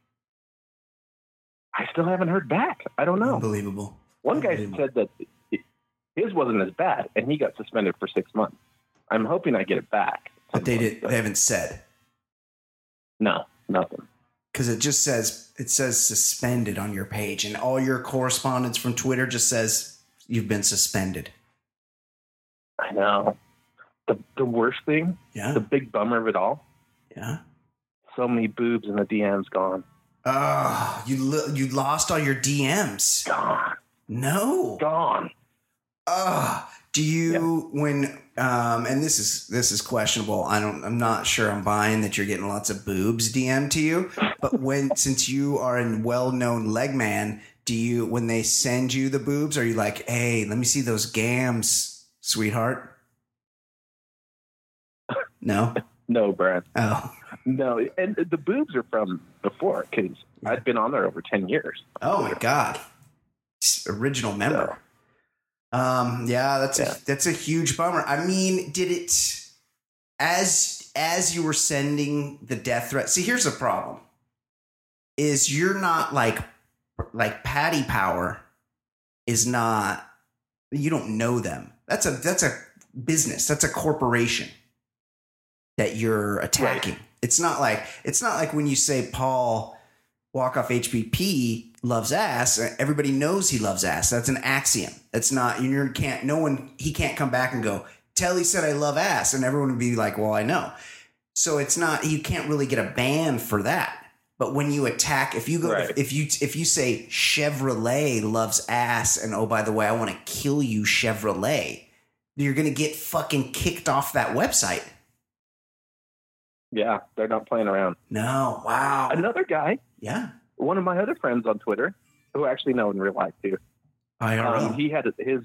I still haven't heard back. I don't know. Unbelievable. One guy said that his wasn't as bad, and he got suspended for 6 months. I'm hoping I get it back. But they haven't said. No, nothing. Because it says suspended on your page, and all your correspondence from Twitter just says you've been suspended. I know. The worst thing, the big bummer of it all. Yeah. So many boobs in the DMs gone. Oh, you lost all your DMs. Gone. No. Gone. Do you when and this is questionable. I'm not sure I'm buying that you're getting lots of boobs DM'd to you, but since you are a well-known leg man, when they send you the boobs, are you like, "Hey, let me see those gams, sweetheart"? No. No, Brad. Oh. No, and the boobs are from before because I've been on there over 10 years. Oh my God. Original member. That's a huge bummer. I mean, did it as you were sending the death threat? See, here's the problem is you're not like Patty Power is not, you don't know them. That's a business. That's a corporation that you're attacking. Right. It's not like when you say Paul Walkoff HBP loves ass. Everybody knows he loves ass. That's an axiom. That's not, he can't come back and go, Telly said I love ass. And everyone would be like, well, I know. So it's not, you can't really get a ban for that. But when you attack, if you go, right. if you say Chevrolet loves ass and oh, by the way, I want to kill you, Chevrolet, you're going to get fucking kicked off that website. Yeah, they're not playing around. No, wow. Another guy. Yeah. One of my other friends on Twitter, who I actually know in real life too. He had his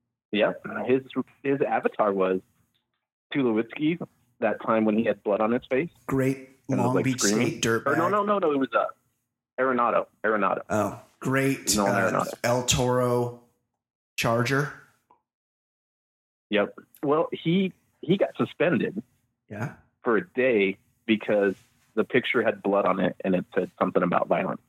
avatar was Tulowitzki that time when he had blood on his face. Great Long Beach State dirtbag. No. It was Arenado. Oh, great. Arenado. El Toro Charger. Yep. Well, he got suspended. Yeah. For a day because the picture had blood on it and it said something about violence.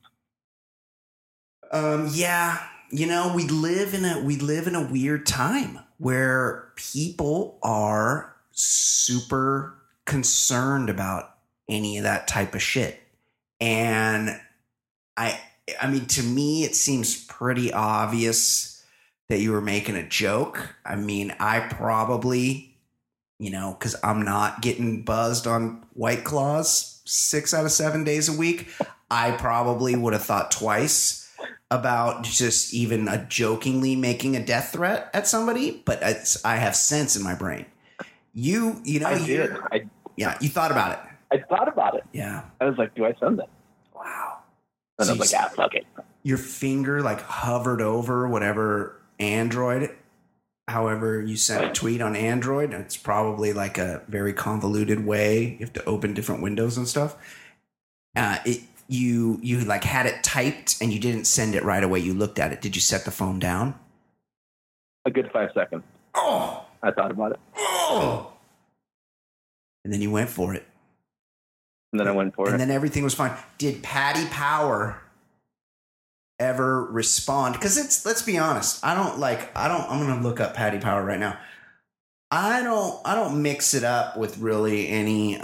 Yeah. We live in a weird time where people are super concerned about any of that type of shit. And I mean, to me, it seems pretty obvious that you were making a joke. I mean, I probably, because I'm not getting buzzed on White Claws 6 out of 7 days a week, I probably would have thought twice about just even jokingly making a death threat at somebody. But I have sense in my brain. You thought about it. I thought about it. Yeah. I was like, do I send that? Wow. And I was like, fuck it. Your finger hovered over whatever Android however you send a tweet on Android. It's probably like a very convoluted way. You have to open different windows and stuff. You like had it typed and you didn't send it right away. You looked at it. Did you set the phone down? A good 5 seconds. Oh, I thought about it. Oh, and then you went for it. And then I went for it. And then everything was fine. Did Patty Power ever respond? Because let's be honest. I'm going to look up Patty Power right now. I don't mix it up with really any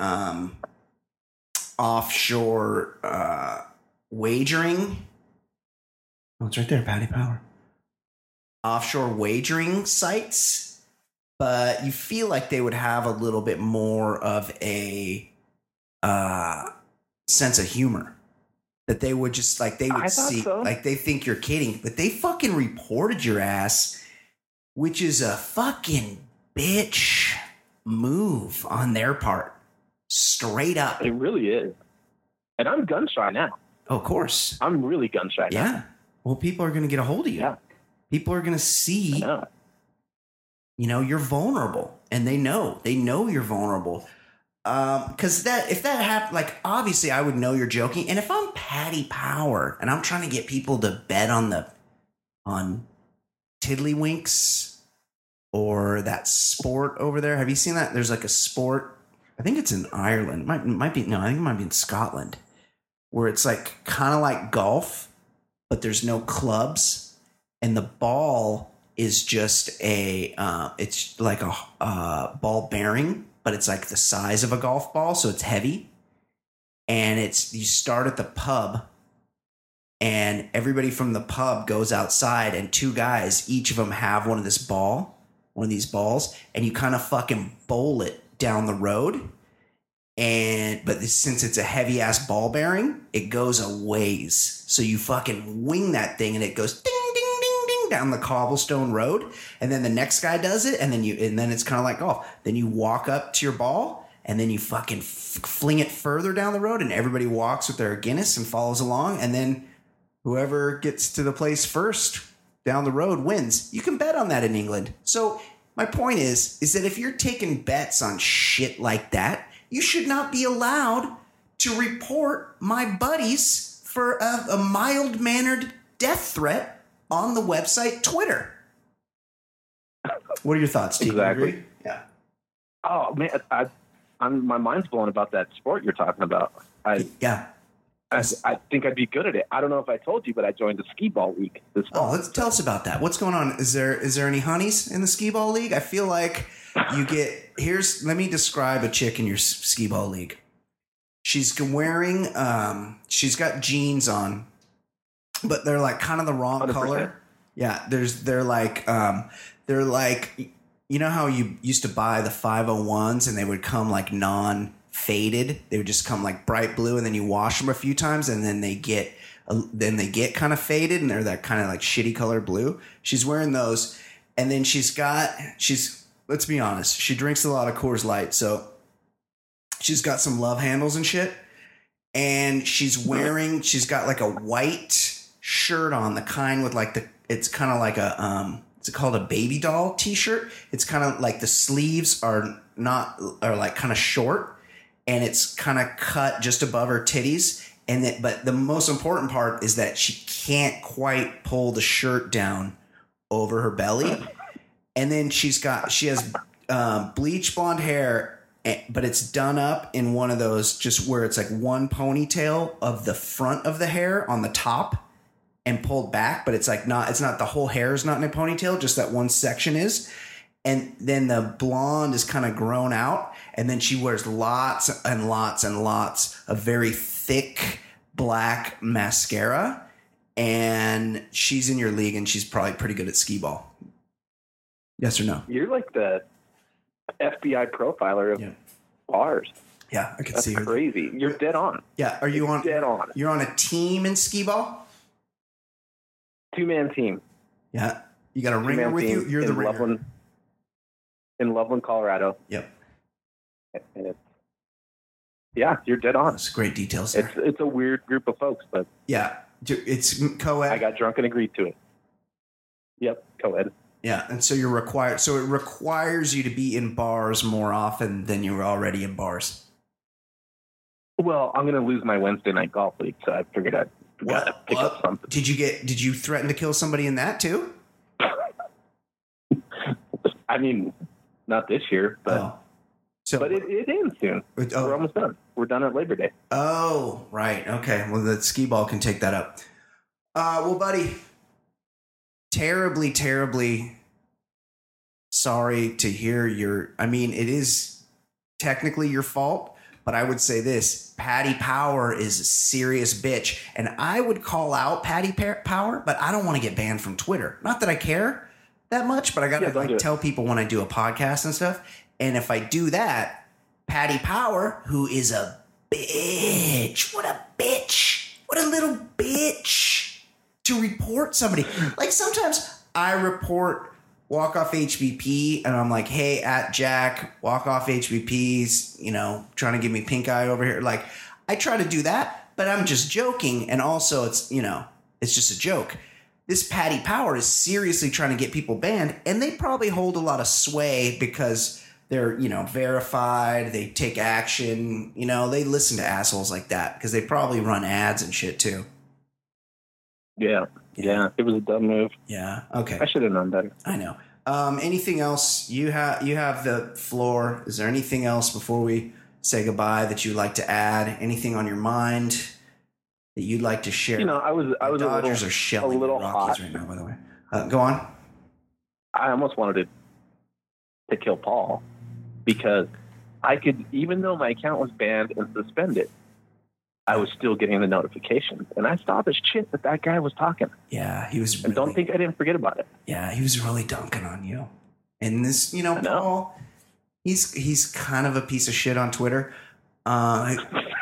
offshore wagering. Oh, it's right there, Patty Power. Offshore wagering sites, but you feel like they would have a little bit more of a sense of humor. That they would just like they would see so. Like they think you're kidding, but they fucking reported your ass, which is a fucking bitch move on their part. Straight up. It really is. And I'm gun shy now. Oh, of course. I'm really gun shy now. Yeah. Well, people are going to get a hold of you. Yeah. People are going to see, you're vulnerable. And they know you're vulnerable. Because if that happened, like, obviously I would know you're joking. And if I'm Patty Power and I'm trying to get people to bet on Tiddlywinks or that sport over there. Have you seen that? There's like a sport. I think it's in Ireland. It might be. No, I think it might be in Scotland, where it's like kind of like golf, but there's no clubs, and the ball is just it's like a ball bearing, but it's like the size of a golf ball, so it's heavy, and you start at the pub, and everybody from the pub goes outside, and two guys, each of them have one of these balls, and you kind of fucking bowl it down the road, but since it's a heavy ass ball bearing, it goes a ways. So you fucking wing that thing, and it goes ding ding ding ding down the cobblestone road, and then the next guy does it, and then it's kind of like golf. Then you walk up to your ball, and then you fucking fling it further down the road, and everybody walks with their Guinness and follows along, and then whoever gets to the place first down the road wins. You can bet on that in England. So my point is that if you're taking bets on shit like that, you should not be allowed to report my buddies for a mild-mannered death threat on the website Twitter. What are your thoughts, Steve? Exactly. Yeah. Oh, man, my mind's blown about that sport you're talking about. I think I'd be good at it. I don't know if I told you, but I joined the skee ball league this fall. Oh, tell us about that. What's going on? Is there any honeys in the skee ball league? I feel like let me describe a chick in your skee ball league. She's wearing, she's got jeans on, but they're like kind of the wrong 100%. Color. Yeah. They're like, you know how you used to buy the 501s and they would come like non-faded. They would just come like bright blue, and then you wash them a few times, and then they get kind of faded, and they're that kind of like shitty color blue. She's wearing those, and then let's be honest, she drinks a lot of Coors Light, so she's got some love handles and shit, and she's got like a white shirt on, the kind with like it's kind of like it's called a baby doll t-shirt. It's kind of like the sleeves are like kind of short, and it's kind of cut just above her titties. But the most important part is that she can't quite pull the shirt down over her belly. And then she has bleach blonde hair, but it's done up in one of those just where it's like one ponytail of the front of the hair on the top and pulled back, but it's not the whole hair is not in a ponytail, just that one section is. And then the blonde is kind of grown out, and then she wears lots and lots and lots of very thick black mascara, and she's in your league, and she's probably pretty good at skee ball. Yes or no? You're like the FBI profiler of bars. Yeah, I can see her. That's crazy. You're dead on. Yeah, dead on? You're on a team in skee ball? 2-man team. Yeah, you got a ringer with you. You're the ringer. In Loveland, Colorado. Yep. And you're dead on. That's great details there. It's a weird group of folks, but yeah, it's co-ed. I got drunk and agreed to it. Yep, co-ed. Yeah, and so you're required. So it requires you to be in bars more often than you were already in bars. Well, I'm going to lose my Wednesday night golf league, so I figured I'd gotta pick up something. Did you threaten to kill somebody in that too? I mean, not this year, but but it ends soon. We're almost done. We're done at Labor Day. Oh, right. Okay. Well, the skee ball can take that up. Well, buddy, terribly, terribly sorry to hear I mean, it is technically your fault. But I would say this, Patty Power is a serious bitch. And I would call out Patty Power, but I don't want to get banned from Twitter. Not that I care that much, but I got to tell people when I do a podcast and stuff. And if I do that, Patty Power, who is a bitch, what a little bitch to report somebody. Like sometimes I report Walk Off HBP, and I'm like, hey, at Jack, Walk Off HBP's, trying to give me pink eye over here. Like, I try to do that, but I'm just joking. And also it's just a joke. This Patty Power is seriously trying to get people banned, and they probably hold a lot of sway because they're, verified. They take action. They listen to assholes like that because they probably run ads and shit too. Yeah. Yeah, it was a dumb move. Yeah. Okay. I should have known better. I know. Anything else? You have the floor. Is there anything else before we say goodbye that you'd like to add? Anything on your mind that you'd like to share? I was Dodgers are shelling the Rockies right now. By the way, go on. I almost wanted to kill Paul because I could, even though my account was banned and suspended, I was still getting the notifications, and I saw this shit that guy was talking. Yeah, he was. And don't think I didn't forget about it. Yeah, he was really dunking on you. And this, Paul, he's kind of a piece of shit on Twitter, but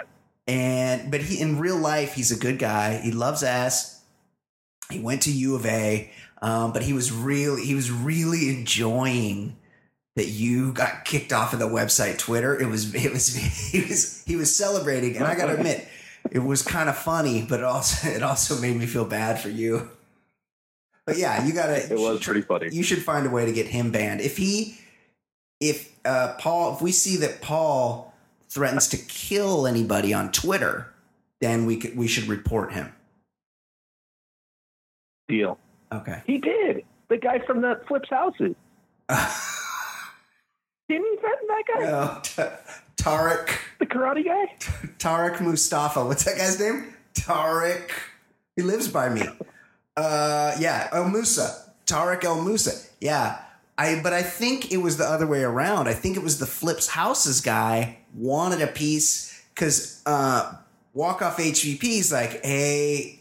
he in real life he's a good guy. He loves ass. He went to U of A, but he was really enjoying that you got kicked off of the website Twitter. He was celebrating, and I got to admit, it was kind of funny, but it also made me feel bad for you. But yeah, it was pretty funny. You should find a way to get him banned. If we see that Paul threatens to kill anybody on Twitter, then we should report him. Deal. Okay. He did. The guy from the Flips Houses. Didn't he threaten that guy? No, Tariq. The karate guy? Tariq Mustafa. What's that guy's name? Tariq. He lives by me. El Musa. Tariq El Musa. Yeah. But I think it was the other way around. I think it was the Flips Houses guy wanted a piece because Walk Off HVP's like, hey,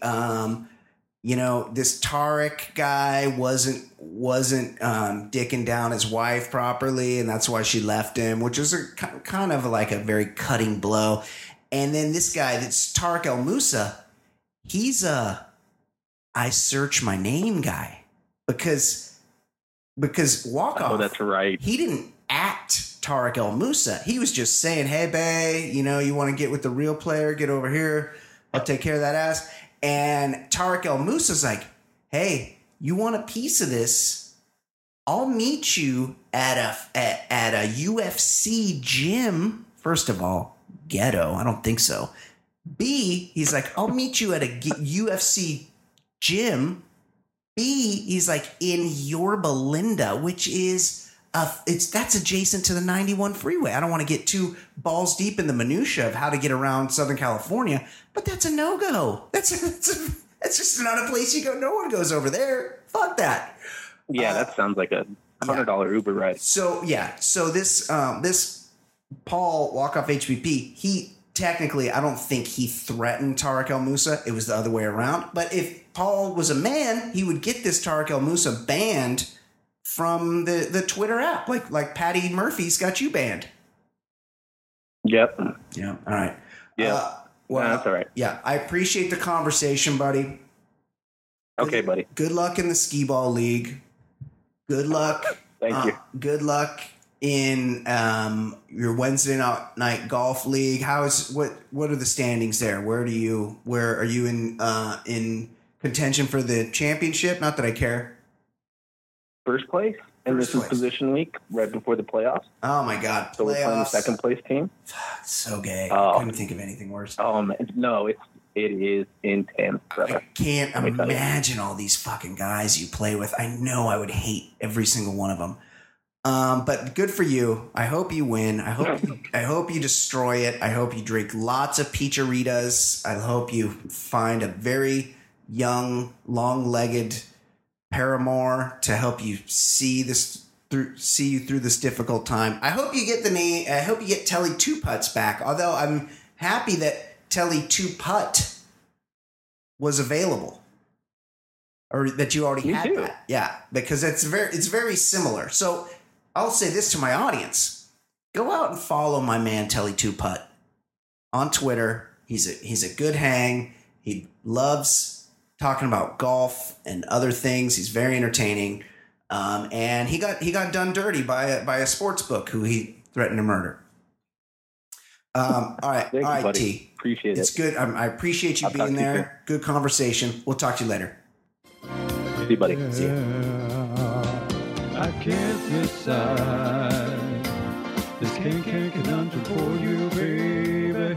this Tariq guy wasn't dicking down his wife properly, and that's why she left him, which is kind of like a very cutting blow. And then this guy, that's Tariq El Musa, he's a I search my name guy because Walk Off. Oh, that's right. He didn't act Tariq El Musa. He was just saying, hey, bae, you want to get with the real player, get over here. I'll take care of that ass. And Tariq El Musa's like, hey, you want a piece of this? I'll meet you at a UFC gym. First of all, ghetto. I don't think so. B, he's like, I'll meet you at a UFC gym. B, he's like, in Yorba Linda, which is that's adjacent to the 91 freeway. I don't want to get too balls deep in the minutia of how to get around Southern California, but that's a no-go. That's just not a place you go. No one goes over there. Fuck that. Yeah, that sounds like a $100 Uber ride. So this Paul Walk Off HBP, he technically, I don't think he threatened Tariq El Musa. It was the other way around. But if Paul was a man, he would get this Tariq El Musa banned from the Twitter app, like Patty Murphy's got you banned. Yep. Yeah. All right. Yeah. Well, that's all right. Yeah, I appreciate the conversation, buddy. Okay, buddy. Good luck in the skee ball league. Good luck. Thank you. Good luck in your Wednesday night golf league. What are the standings there? Where are you in contention for the championship? Not that I care. first place, and First this place. is position week right before the playoffs. Oh my God. So we're playing the Playoffs. second place team. So gay. Oh. I couldn't think of anything worse. Oh man, no, it is intense, brother. I can't Let me tell you. imagine all these fucking guys you play with. I know I would hate every single one of them. But good for you. I hope you win. I hope you destroy it. I hope you drink lots of Peacharitas. I hope you find a very young, long-legged paramour to help you see you through this difficult time. I hope you get I hope you get Telly Two Putts back. Although I'm happy that Telly Two Putt was available. Or that you already had that. Yeah, because it's very similar. So I'll say this to my audience. Go out and follow my man Telly Two Putt on Twitter. He's a good hang. He loves talking about golf and other things. He's very entertaining. And he got done dirty by a sports book who he threatened to murder. All right, Thank you, all right, buddy. T. Appreciate It's it. good. I appreciate you I'll talk being to you there. Good conversation. We'll talk to you later. See you, buddy. See ya. I can't decide. This can't conundrum for you, baby.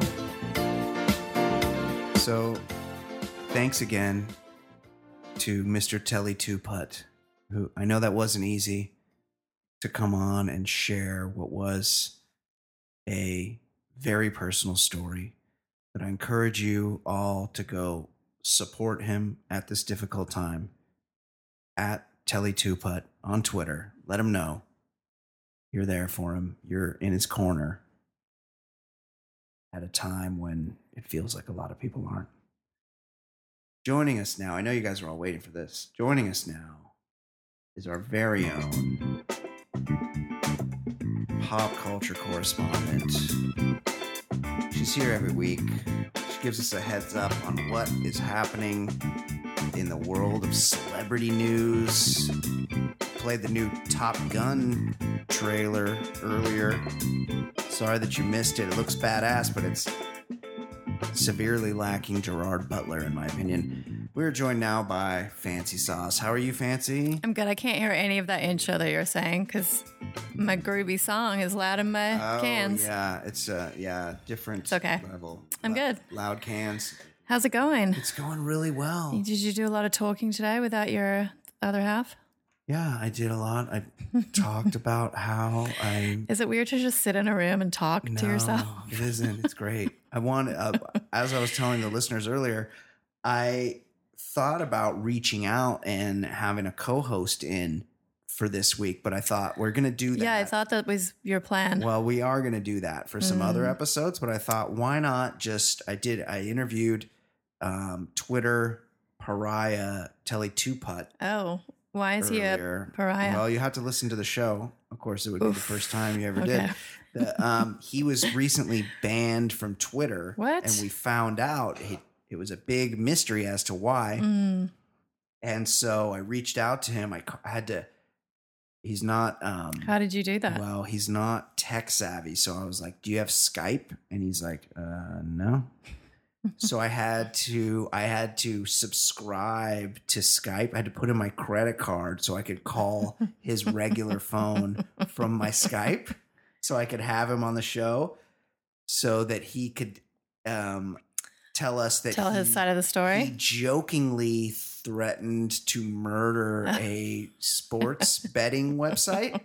So, thanks again to Mr. Telly Two Putt, who I know that wasn't easy to come on and share what was a very personal story. But I encourage you all to go support him at this difficult time at Telly Two Putt on Twitter. Let him know you're there for him. You're in his corner at a time when it feels like a lot of people aren't. Joining us now, I know you guys are all waiting for this. Joining us now is our very own pop culture correspondent. She's here every week. She gives us a heads up on what is happening in the world of celebrity news. Played the new Top Gun trailer earlier. Sorry that you missed it. It looks badass, but it's severely lacking Gerard Butler, in my opinion. We're joined now by Fancy Sauce. How are you, Fancy? I'm good. I can't hear any of that intro that you're saying because my groovy song is loud in my cans. Yeah, it's different It's okay. level. I'm good. Loud cans. How's it going? It's going really well. Did you do a lot of talking today without your other half? Yeah, I did a lot. I talked about how I... Is it weird to just sit in a room and talk to yourself? No, it isn't. It's great. I want, as I was telling the listeners earlier, I thought about reaching out and having a co-host in for this week, but I thought we're going to do that. Yeah, I thought that was your plan. Well, we are going to do that for some other episodes, but I thought, why not just, I interviewed Twitter pariah Telly Two Putt. Oh, why is he a pariah? Well, you have to listen to the show. Of course, it would be the first time you ever Okay. did. He was recently banned from Twitter. What? And we found out it was a big mystery as to why. And so I reached out to him. I had to. He's not. How did you do that? Well, he's not tech savvy. So I was like, "Do you have Skype?" And he's like, "No." So I had to subscribe to Skype. I had to put in my credit card so I could call his regular phone from my Skype, so I could have him on the show, so that he could tell us that his side of the story. He jokingly threatened to murder a sports betting website.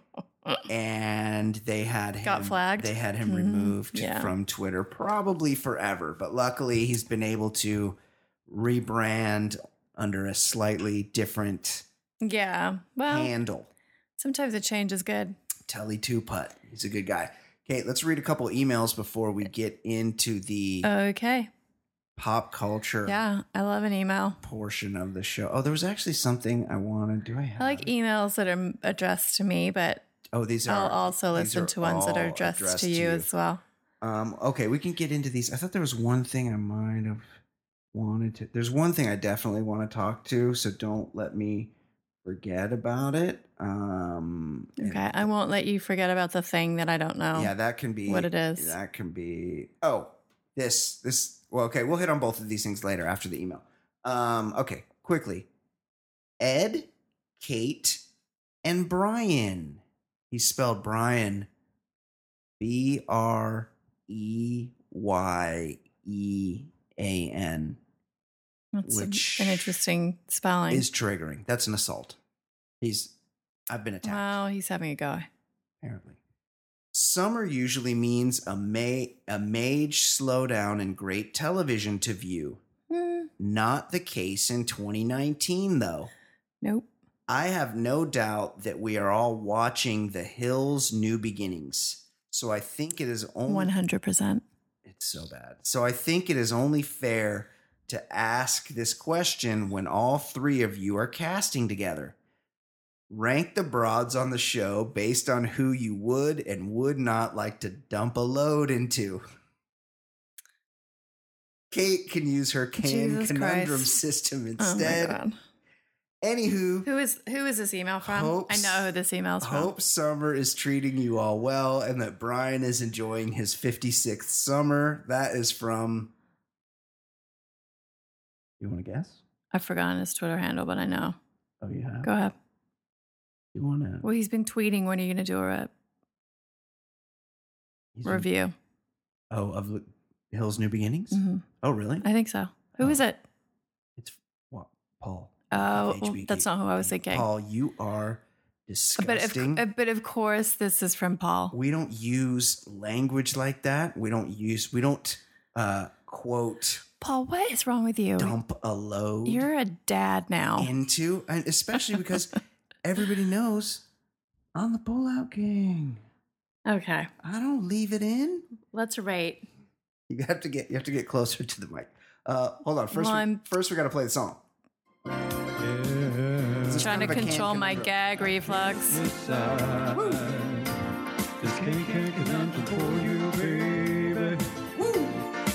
And they had him Got flagged. They had him removed Yeah. from Twitter, probably forever. But luckily, he's been able to rebrand under a slightly different Yeah. Well, handle. sometimes a change is good. Telly Two Putt. He's a good guy. Okay, let's read a couple emails before we get into the Okay. pop culture Yeah, I love an email. portion of the show. Oh, there was actually something I wanted. Do I have? I like emails that are addressed to me, but Oh, these are. I'll also these listen are to ones that are all addressed to you as well. Okay, we can get into these. I thought there was one thing I might have wanted to. There's one thing I definitely want to talk to, so don't let me forget about it. Okay, I won't let you forget about the thing that I don't know. Yeah, that can be what it is. That can be. Oh, this. Well, okay, we'll hit on both of these things later after the email. Okay, quickly. Ed, Kate, And Brian. He spelled Brian Breyan. That's which an interesting spelling. Is triggering. That's an assault. I've been attacked. Well, he's having a go. Apparently. Summer usually means a mage slowdown and great television to view. Not the case in 2019, though. Nope. I have no doubt that we are all watching The Hills New Beginnings. So I think it is only 100%. It's so bad. So I think it is only fair to ask this question when all three of you are casting together. Rank the broads on the show based on who you would and would not like to dump a load into. Kate can use her conundrum system instead. Oh my God. Anywho, who is this email from? I know who this email's from. Hope summer is treating you all well and that Brian is enjoying his 56th summer. That is from... You want to guess? I've forgotten his Twitter handle, but I know. Oh, you have? Go ahead. You want to... Well, he's been tweeting. When are you going to do a review? Of The Hills New Beginnings? Mm-hmm. Oh, really? I think so. Who is it? It's what? Paul. Oh, well, that's not who I was thinking. Paul, you are disgusting. But of course, this is from Paul. We don't use language like that. We don't quote... Paul, what is wrong with you? Dump a load. You're a dad now. And especially because everybody knows I'm the pullout king. Okay. I don't leave it in. Let's rate. You have to get closer to the mic. Hold on. First we got to play the song. Trying to control my gag reflux. This can't get done for you, baby. Woo!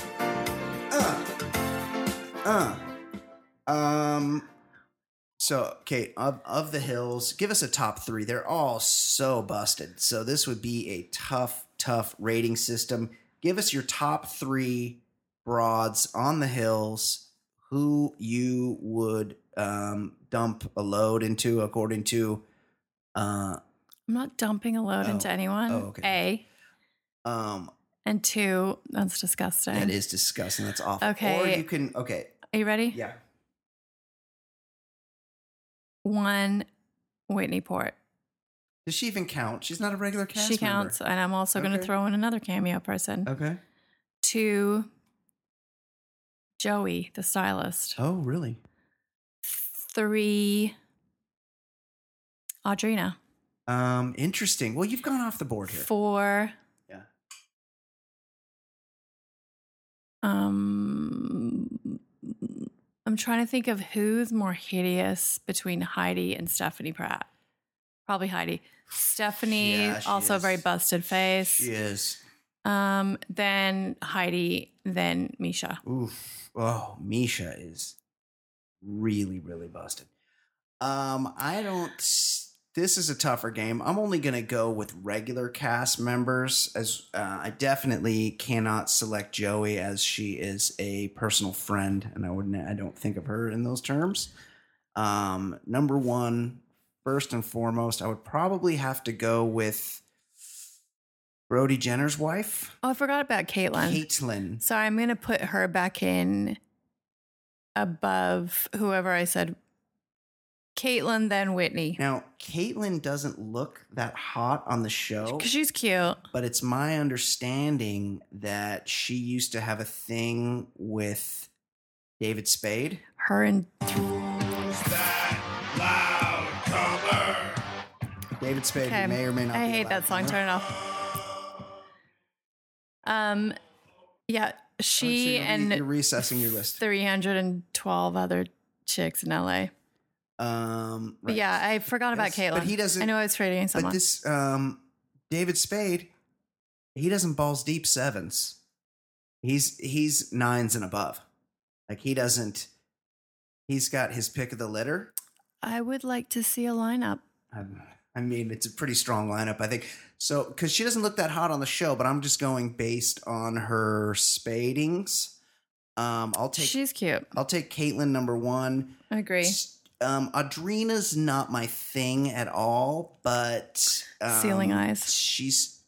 So, Kate, of The Hills, give us a top three. They're all so busted. So this would be a tough rating system. Give us your top three broads on The Hills who you would dump a load into according to... I'm not dumping a load into anyone. Oh, okay. And two, that's disgusting. That is disgusting. That's awful. Okay. Or you can... Okay. Are you ready? Yeah. 1, Whitney Port. Does she even count? She's not a regular cast member. She counts, and I'm also going to throw in another cameo person. Okay. 2, Joey, the stylist. Oh, really? 3, Audrina. Interesting. Well, you've gone off the board here. 4, yeah. I'm trying to think of who's more hideous between Heidi and Stephanie Pratt. Probably Heidi. Stephanie, yeah, also is. Very busted face. She is. Then Heidi, then Misha. Oof. Oh, Misha is really, really busted. This is a tougher game. I'm only going to go with regular cast members, as I definitely cannot select Joey, as she is a personal friend, and I don't think of her in those terms. Number one, first and foremost, I would probably have to go with Brody Jenner's wife. Oh, I forgot about Caitlyn. Sorry, I'm going to put her back in above whoever I said. Caitlyn, then Whitney. Now, Caitlyn doesn't look that hot on the show. Because she's cute. But it's my understanding that she used to have a thing with David Spade. Her and... Loud comer. David Spade may or may not I be hate that song. Turn it off. Yeah, she and... You're recessing your list. 312 other chicks in LA. Right. But yeah, I forgot about Caitlyn. But he doesn't. I know I was trading someone. But this David Spade, he doesn't balls deep sevens. He's nines and above. Like he doesn't. He's got his pick of the litter. I would like to see a lineup. I mean, it's a pretty strong lineup, I think. So, because she doesn't look that hot on the show, but I'm just going based on her spadings. She's cute. I'll take Caitlyn number one. I agree. Audrina's not my thing at all, but Ceiling eyes. She's,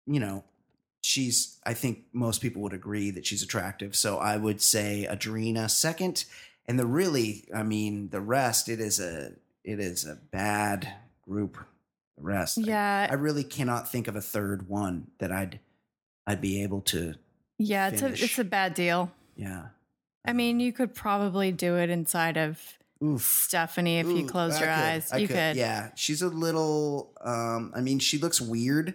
I think most people would agree that she's attractive. So I would say Audrina second. And the rest, it is a bad group. The rest. Yeah. I really cannot think of a third one that I'd be able to. Yeah, finish. it's a bad deal. Yeah. I mean, you could probably do it inside of Stephanie if you closed your eyes. You could. Yeah, she's a little. She looks weird.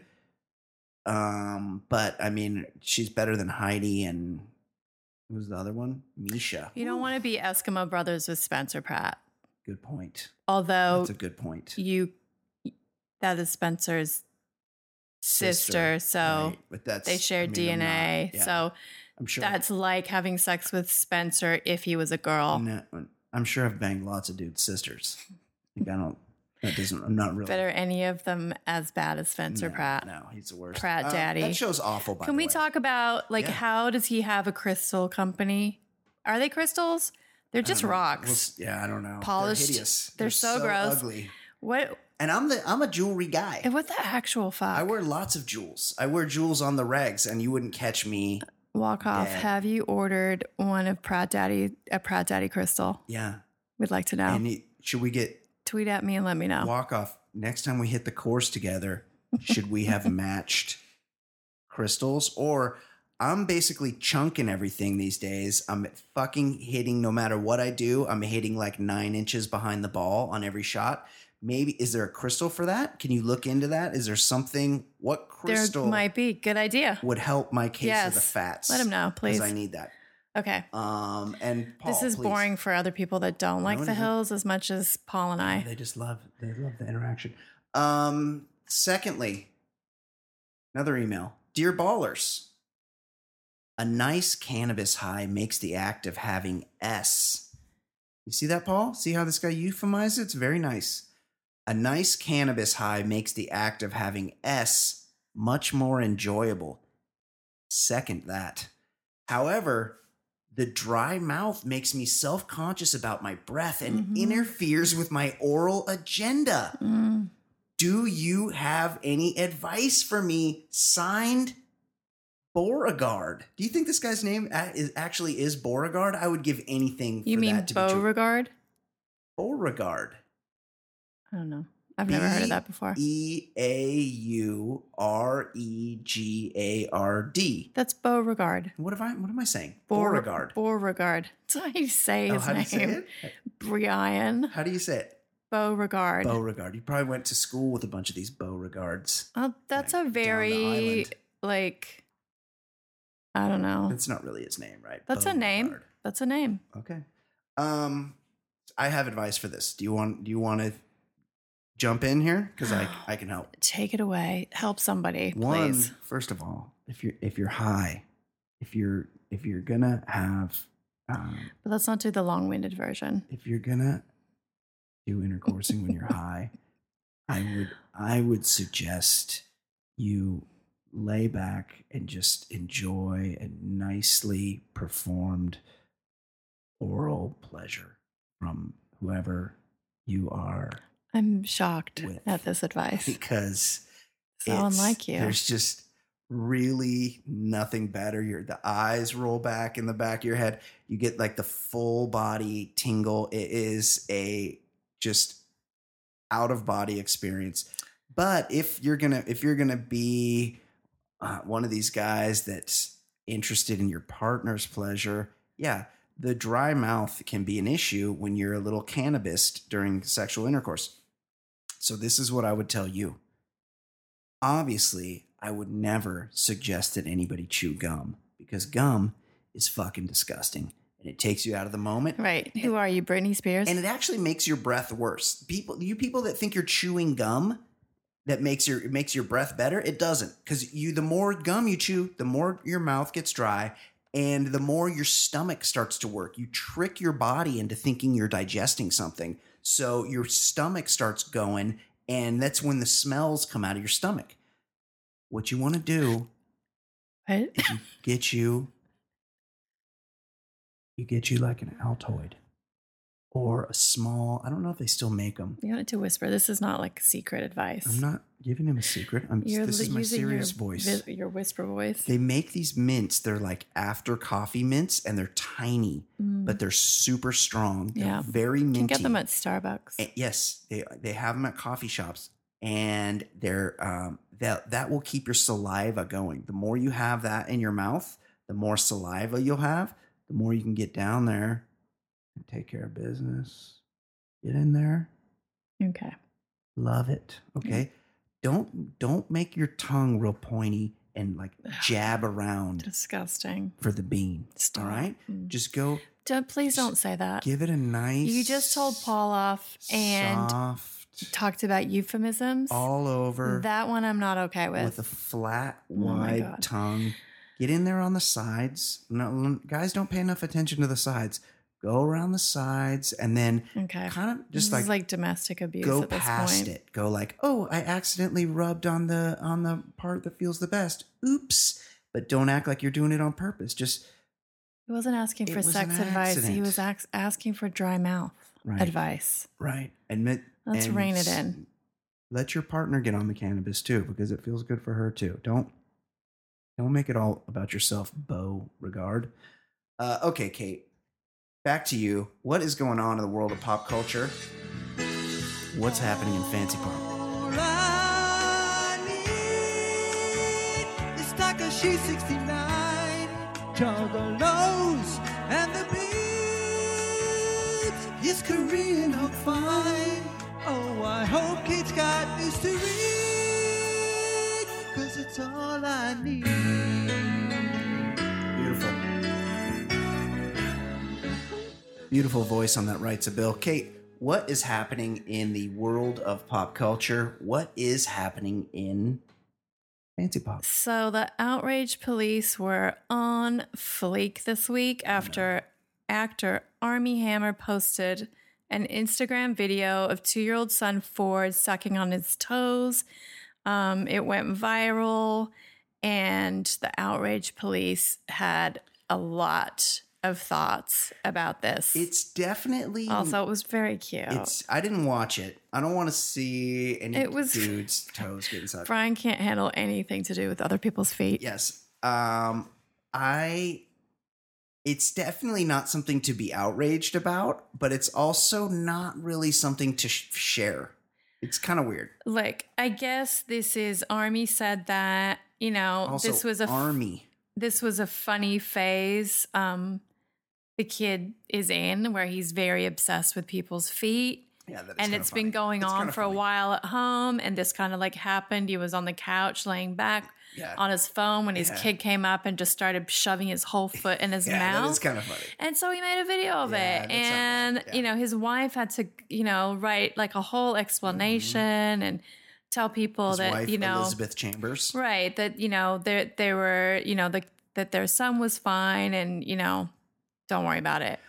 But she's better than Heidi and who's the other one? Misha. You don't want to be Eskimo Brothers with Spencer Pratt. Good point. Although that's a good point. That is Spencer's sister, so right. But they share DNA. Yeah. So I'm sure that's like having sex with Spencer if he was a girl. No, I'm sure I've banged lots of dudes' sisters. I'm not really. But are any of them as bad as Spencer Pratt? No, he's the worst. Pratt Daddy. That show's awful, by Can the we way. talk about, how does he have a crystal company? Are they crystals? They're just rocks. I don't know. Polished. They're hideous. They're so gross. Ugly. What? And I'm a jewelry guy. And what the actual fuck? I wear lots of jewels. I wear jewels on the regs, and you wouldn't catch me. Walk off. dead. Have you ordered one of a Pratt Daddy crystal? Yeah. We'd like to know. And should we get Tweet at me and let me know. walk off next time we hit the course together? Should we have matched crystals? Or I'm basically chunking everything these days. I'm fucking hitting no matter what I do. I'm hitting like 9 inches behind the ball on every shot. Maybe is there a crystal for that? Can you look into that? Is there something? What crystal There might be. Good idea. would help my case Yes. of the fats? Let him know, please. Because I need that. Okay. And Paul, This is please. boring for other people that don't like it the isn't. hills as much as Paul and I. They love the interaction. Secondly, another email. Dear Ballers, a nice cannabis high makes the act of having S. You see that, Paul? See how this guy euphemized it? It's very nice. A nice cannabis high makes the act of having S much more enjoyable. Second that. However, the dry mouth makes me self-conscious about my breath and interferes with my oral agenda. Do you have any advice for me? Signed, Beauregard. Do you think this guy's name actually is Beauregard? I would give anything for You mean that to be true. Beauregard? Beauregard. I don't know. I've never heard of that before. Beauregard. That's Beauregard. What am I saying? Beauregard. Beauregard. That's how you say his how do name. you say it? Brian. How do you say it? Beauregard. Beauregard. You probably went to school with a bunch of these Beauregards. That's a down the very, island. I don't know. It's not really his name, right? That's a name. Beauregard. That's a name. Okay. I have advice for this. Do you want to jump in here? Because I can help. Take it away. Help somebody, One, please. first of all, if you're high, if you're gonna have, But let's not do the long-winded version. if you're gonna do intercoursing when you're high, I would suggest you lay back and just enjoy a nicely performed oral pleasure from whoever you are. I'm shocked With. at this advice. Because So unlike you. There's just really nothing better. The eyes roll back in the back of your head. You get like the full body tingle. It is a just out of body experience. But if you're gonna be one of these guys that's interested in your partner's pleasure, yeah, the dry mouth can be an issue when you're a little cannabised during sexual intercourse. So this is what I would tell you. Obviously, I would never suggest that anybody chew gum because gum is fucking disgusting and it takes you out of the moment. Right. Who are you, Britney Spears? And it actually makes your breath worse. You people that think you're chewing gum that makes your breath better, it doesn't. Because the more gum you chew, the more your mouth gets dry and the more your stomach starts to work. You trick your body into thinking you're digesting something. So your stomach starts going, and that's when the smells come out of your stomach. What you want to do What? is you get you like an Altoid or a small, I don't know if they still make them. You don't need to whisper. This is not like secret advice. I'm not giving him a secret. This is my serious voice. Your whisper voice. They make these mints. They're like after coffee mints, and they're tiny, but they're super strong. They're very minty. You can get them at Starbucks. And yes, they have them at coffee shops, and they're that will keep your saliva going. The more you have that in your mouth, the more saliva you'll have, the more you can get down there and take care of business. Get in there. Okay. Love it. Okay. Don't make your tongue real pointy and like jab around. Disgusting. For the bean. Stop. All right? Just go. Please don't say that. Give it a nice. You just told Paul off and talked about euphemisms. All over. That one I'm not okay with. With a flat, wide tongue. Get in there on the sides. No, guys don't pay enough attention to the sides. Go around the sides and then kind of just this is like domestic abuse go at this past point. it. Go like, oh, I accidentally rubbed on the part that feels the best. Oops. But don't act like you're doing it on purpose. Just he wasn't asking for sex advice. He was asking for dry mouth advice. Right. Let's rein it in. Let your partner get on the cannabis too, because it feels good for her too. Don't make it all about yourself, Beauregard. Okay, Kate. Back to you. What is going on in the world of pop culture? What's happening in Fancy Pop? All I need is Takashi 69, Juggalos and the Beats. His Korean hook fine. Oh, I hope Kate's got news to read, 'cause it's all I need. Beautiful. Beautiful voice on that Writes a Bill. Kate, what is happening in the world of pop culture? What is happening in Fancy Pop? So the outrage police were on fleek this week after actor Armie Hammer posted an Instagram video of 2-year-old son Ford sucking on his toes. It went viral, and the outrage police had a lot of thoughts about this. It's definitely also, it was very cute. I didn't watch it. I don't want to see any dude's toes getting sucked. Brian can't handle anything to do with other people's feet. Yes. It's definitely not something to be outraged about, but it's also not really something to share. It's kind of weird. Like, I guess this is Armie said that, also, this was Armie. This was a funny phase the kid is in, where he's very obsessed with people's feet. Yeah, that is and it's been going on for a while at home, and this kind of like happened. He was on the couch laying back on his phone when his kid came up and just started shoving his whole foot in his mouth. That is kind of funny. And so he made a video of it. And, his wife had to, write like a whole explanation and tell people his wife, Elizabeth Chambers. Right. That, they were, that their son was fine and, don't worry about it.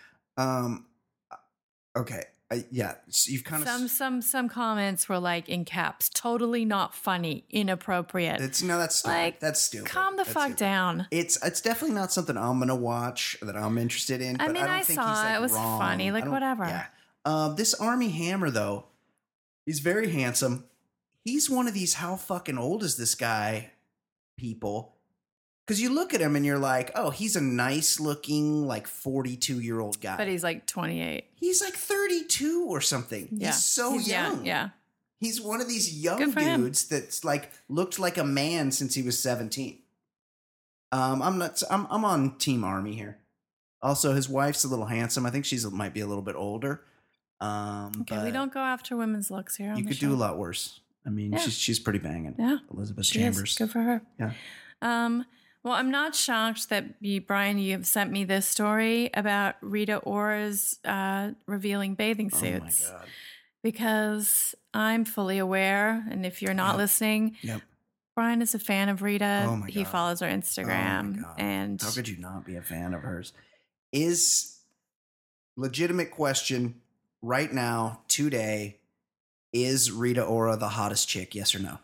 Okay. So you've kind of some comments were like in caps, totally not funny, inappropriate. That's stupid. Like, that's stupid. Calm the fuck down. It's definitely not something I'm gonna watch that I'm interested in. I mean, I saw it. It was funny. Like, whatever. Yeah. This Armie Hammer though, he's very handsome. He's one of these how fucking old is this guy people. Because you look at him and you're like, oh, he's a nice looking, like 42-year-old guy. But he's like 28. He's like 32 or something. Yeah. He's so young. Yeah. He's one of these young dudes that's like looked like a man since he was 17. I'm on Team Armie here. Also, his wife's a little handsome. I think might be a little bit older. Okay, we don't go after women's looks here. You could do a lot worse. I mean, she's pretty banging. Yeah. Elizabeth Chambers. Is. Good for her. Yeah. Well, I'm not shocked that Brian, you have sent me this story about Rita Ora's revealing bathing suits. Oh my God. Because I'm fully aware, and if you're not listening, Brian is a fan of Rita. Oh my God. He follows her Instagram. Oh my God. And how could you not be a fan of hers? Is legitimate question right now, today, is Rita Ora the hottest chick? Yes or no?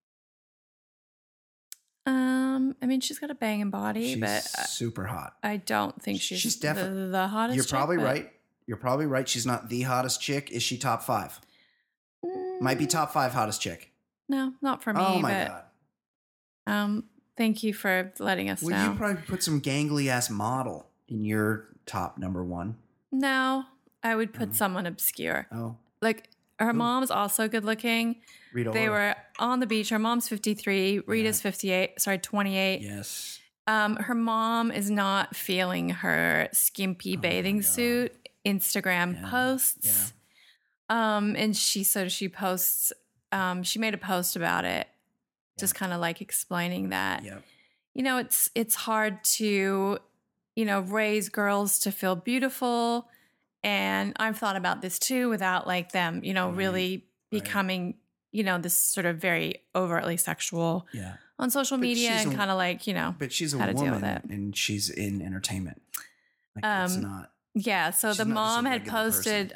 I mean, she's got a banging body, she's but super hot. I don't think she's definitely the hottest. You're probably chick, right. You're probably right. She's not the hottest chick. Is she top 5? Might be top 5 hottest chick. No, not for me. Oh my God. Thank you for letting us know. Well, you probably put some gangly ass model in your top number 1. No, I would put someone obscure. Oh. Like her mom's also good looking. Rita They Ora. were on the beach. Her mom's 53. Rita's 28. Yes. Her mom is not feeling her skimpy bathing suit Instagram posts. Yeah. And she posts, she made a post about it, just kind of like explaining that, Yep. you know, it's hard to, you know, raise girls to feel beautiful. And I've thought about this too, without like them, you know, really becoming, you know, this sort of very overtly sexual on social media and kind of like, you know, but she's a how to deal with woman it. and she's in entertainment. Like it's not. Yeah. So she's the not just mom a had regular posted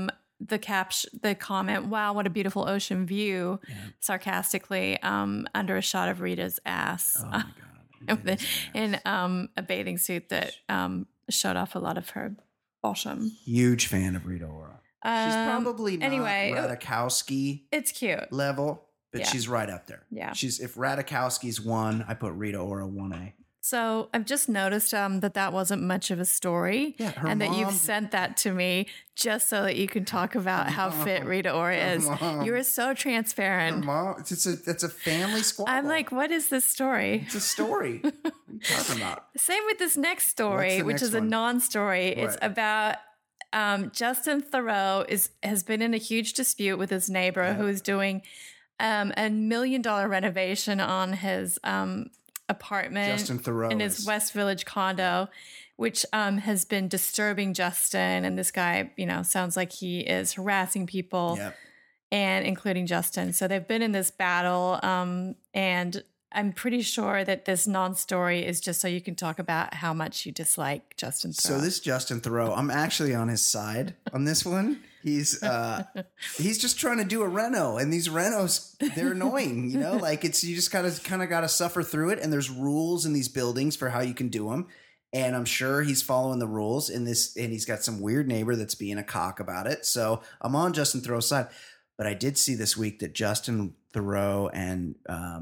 the comment, "Wow, what a beautiful ocean view," sarcastically, under a shot of Rita's ass. Oh my God. in a bathing suit that showed off a lot of her bottom. Huge fan of Rita Ora. She's probably not Radikowski it's cute level, but she's right up there. Yeah. If Radikowski's 1, I put Rita Ora 1A. So I've just noticed that wasn't much of a story, and that you've sent that to me just so that you can talk about how fit Rita Ora is. You are so transparent. Mom, it's a family squabble. I'm like, what is this story? It's a story. What are you talking about? Same with this next story, which is a non-story. It's about Justin Theroux has been in a huge dispute with his neighbor who is doing a $1 million renovation on his apartment Justin Theroux in his West Village condo, which has been disturbing Justin. And this guy, you know, sounds like he is harassing people, and including Justin. So they've been in this battle, and I'm pretty sure that this non-story is just so you can talk about how much you dislike Justin Theroux. So this Justin Theroux, I'm actually on his side on this one. He's just trying to do a reno, and these renos, they're annoying, you know, like you just kind of got to suffer through it. And there's rules in these buildings for how you can do them. And I'm sure he's following the rules in this, and he's got some weird neighbor that's being a cock about it. So I'm on Justin Theroux's side, but I did see this week that Justin Theroux and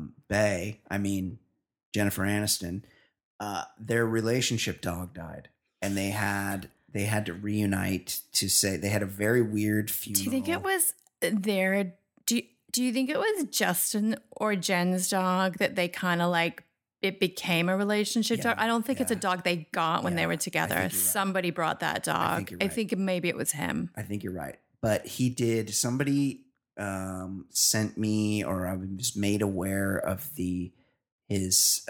Jennifer Aniston, their relationship dog died, and they had to reunite to say they had a very weird funeral. Do you think it was their? Do you think it was Justin or Jen's dog that they kind of like? It became a relationship dog. I don't think it's a dog they got when they were together. Right. Somebody brought that dog. I think maybe it was him. I think you're right, but he did. Somebody sent me, or I was just made aware of his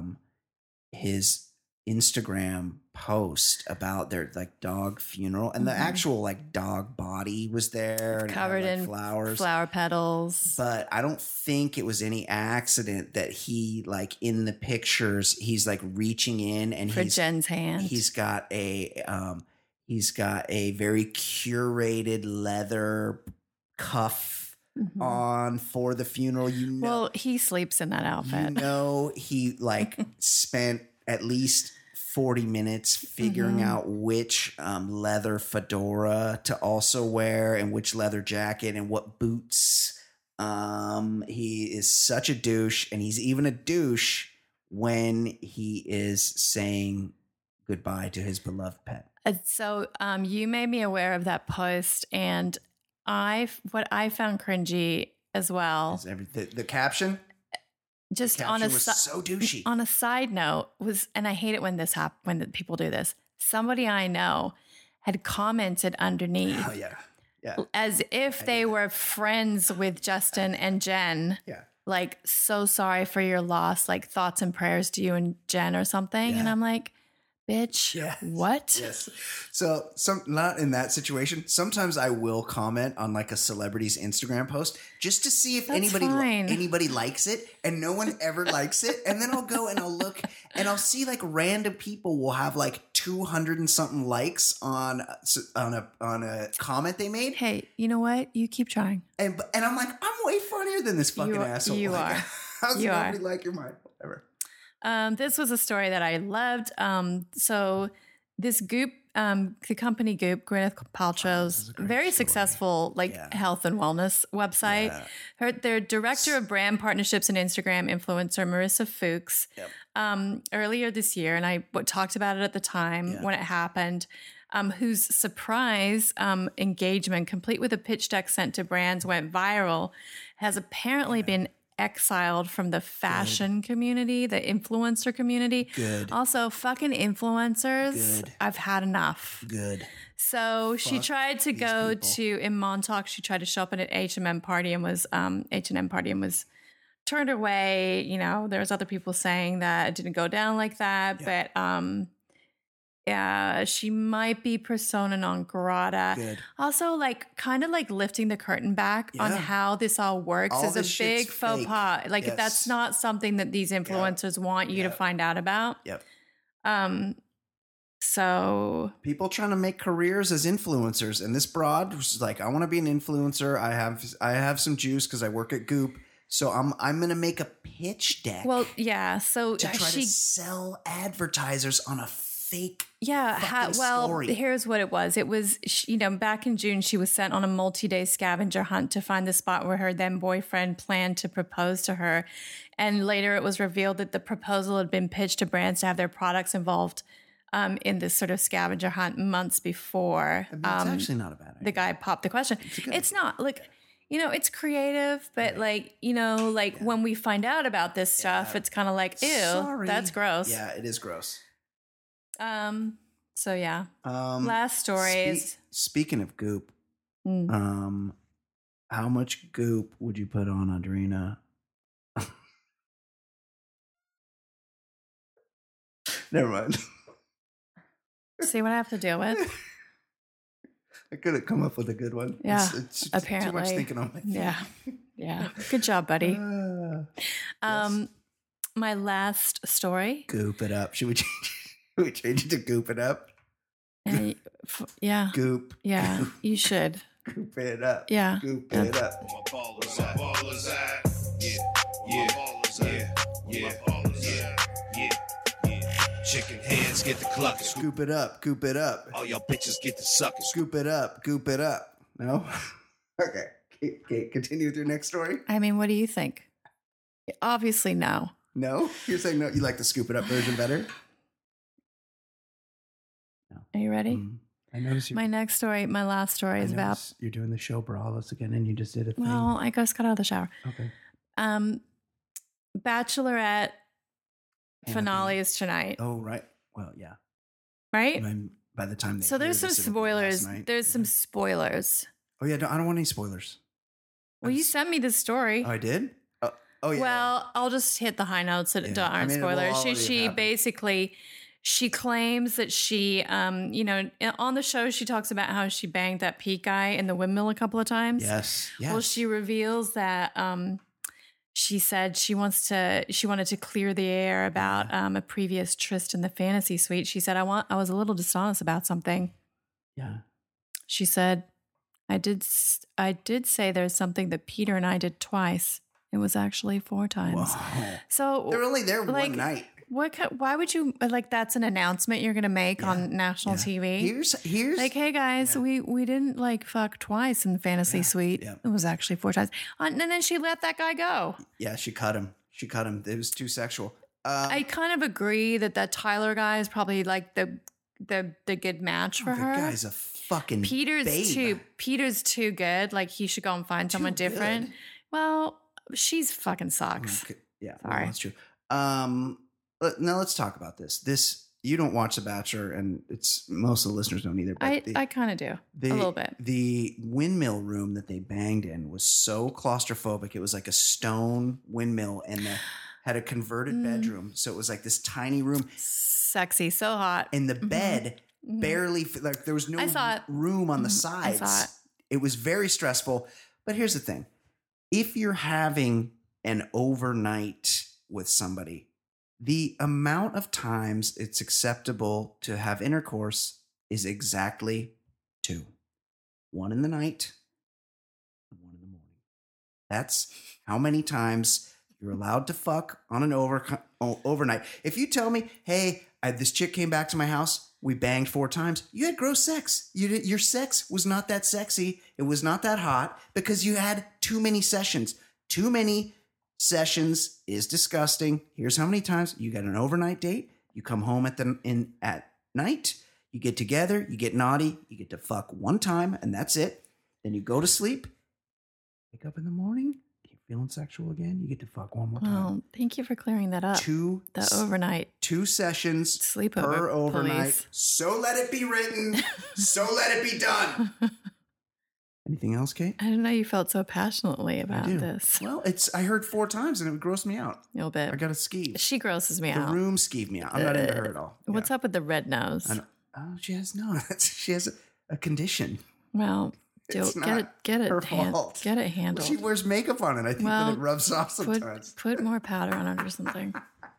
Instagram post about their like dog funeral, and the actual like dog body was there and covered had, like, in flowers, flower petals. But I don't think it was any accident that he, like, in the pictures, he's like reaching in and for Jen's hand. He's got a very curated leather cuff on for the funeral. You know, well, he sleeps in that outfit. You know, he like spent at least 40 minutes figuring out which leather fedora to also wear and which leather jacket and what boots. He is such a douche, and he's even a douche when he is saying goodbye to his beloved pet. So you made me aware of that post, and what I found cringy as well. The caption? Just on a so douchey. On a side note and I hate it when this happens, when people do this. Somebody I know had commented underneath. Oh yeah. As if they were friends with Justin and Jen. Yeah. Like, so sorry for your loss. Like, thoughts and prayers to you and Jen or something. Yeah. And I'm like, bitch, what? Yes. So not in that situation. Sometimes I will comment on like a celebrity's Instagram post just to see if anybody likes it, and no one ever likes it. And then I'll go and I'll look and I'll see like random people will have like 200 and something likes on a comment they made. Hey, you know what? You keep trying. And I'm like, I'm way funnier than this fucking asshole. You like, are. How's nobody like your mind? Whatever. This was a story that I loved. So this Goop the company Goop, Gwyneth Paltrow's very successful health and wellness website. Their director of brand partnerships and Instagram influencer, Marissa Fuchs, earlier this year, and I talked about it at the time when it happened, whose surprise engagement, complete with a pitch deck sent to brands, went viral, has apparently been exiled from the fashion community, the influencer community. Good. Also, fucking influencers. Good. I've had enough. Good. So she tried to go to, in Montauk, she tried to show up at an H&M party and was turned away. You know, there's other people saying that it didn't go down like that, but yeah, she might be persona non grata. Good. Also, like, kind of like lifting the curtain back on how this all works is a big faux pas. Like, that's not something that these influencers want you to find out about. Yep. So people trying to make careers as influencers, and this broad was like, I want to be an influencer. I have some juice because I work at Goop. So I'm gonna make a pitch deck. Well, yeah. So to try to sell advertisers on a fake. Story. Here's what it was. It was, back in June, she was sent on a multi-day scavenger hunt to find the spot where her then boyfriend planned to propose to her. And later it was revealed that the proposal had been pitched to brands to have their products involved in this sort of scavenger hunt months before. It's actually not a bad idea. The guy popped the question. It's not like, it's creative, but when we find out about this stuff, it's kind of like, ew, that's gross. Yeah, it is gross. So yeah. Last story is speaking of Goop. How much Goop would you put on Audrina? Never mind. See what I have to deal with. I couldn't come up with a good one. Yeah, it's apparently. Too much thinking on my feet. Yeah. Good job, buddy. My last story. Goop it up. Should we change it to Goop it up? Yeah. Goop. Yeah, Goop. you should. Goop it up. Yeah. Goop it up. Chicken hands get the clucking. Scoop it up. Goop it up. All y'all bitches get the sucking. Scoop it up. Goop it up. No? Okay. Continue with your next story. I mean, what do you think? Obviously, no. No? You're saying no? You like the scoop it up version better? No. Are you ready? I noticed my next story, my last story is about... You're doing the show Brawlers again and you just did a thing. Well, I just got out of the shower. Okay. Bachelorette finale is tonight. Oh, right. Well, yeah. Right? By the time they So there's some spoilers. There's some spoilers. Oh, yeah. I don't want any spoilers. Well, you sent me this story. Oh, I did? Oh, yeah. Well, I'll just hit the high notes that aren't spoilers. She basically... She claims that she, on the show, she talks about how she banged that Pete guy in the windmill a couple of times. Yes. Well, she reveals that she said she wanted to clear the air about a previous tryst in the fantasy suite. She said, I was a little dishonest about something. Yeah. She said, I did say there's something that Peter and I did twice. It was actually 4 times. Whoa. So they're only there one night. Why would you that's an announcement you're going to make on national TV? Here's like, hey guys, we didn't fuck twice in the fantasy suite. Yeah. It was actually 4 times. And then she let that guy go. Yeah, she cut him. It was too sexual. I kind of agree that Tyler guy is probably the good match for her. The guy's a fucking Peter's too good. Like, he should go and find someone different. Well, she's fucking sucks. Okay. Yeah, sorry. Well, that's true. Now let's talk about this. You don't watch The Bachelor, and most of the listeners don't either. But I kind of do a little bit. The windmill room that they banged in was so claustrophobic. It was like a stone windmill, and had a converted bedroom, so it was like this tiny room. Sexy, so hot. And the bed barely there was no room on the sides. I saw it. It was very stressful. But here's the thing: if you're having an overnight with somebody, the amount of times it's acceptable to have intercourse is exactly 2. 1 in the night, 1 in the morning. That's how many times you're allowed to fuck on an overnight. If you tell me, hey, this chick came back to my house, We banged 4 times. You had gross sex. Your sex was not that sexy. It was not that hot because you had too many sessions. Too many sessions is disgusting. Here's how many times. You got an overnight date. You come home at night. You get together. You get naughty. You get to fuck 1 time, and that's it. Then you go to sleep. Wake up in the morning. You're feeling sexual again. You get to fuck 1 more time. Well, thank you for clearing that up. 2 overnight. 2 sessions Sleepover, per overnight. please. So let it be written. So let it be done. Anything else, Kate? I didn't know you felt so passionately about do. this. Well, I heard 4 times and it would gross me out. A little bit. I got to skeeve. She grosses me The out. room skeeved me out. I'm not into her at all. What's up with the red nose? Oh, she has no. She has a condition. Well, It's get it her hand- fault. Get it handled. She wears makeup on it. I think that it rubs off sometimes. Put more powder on it or something.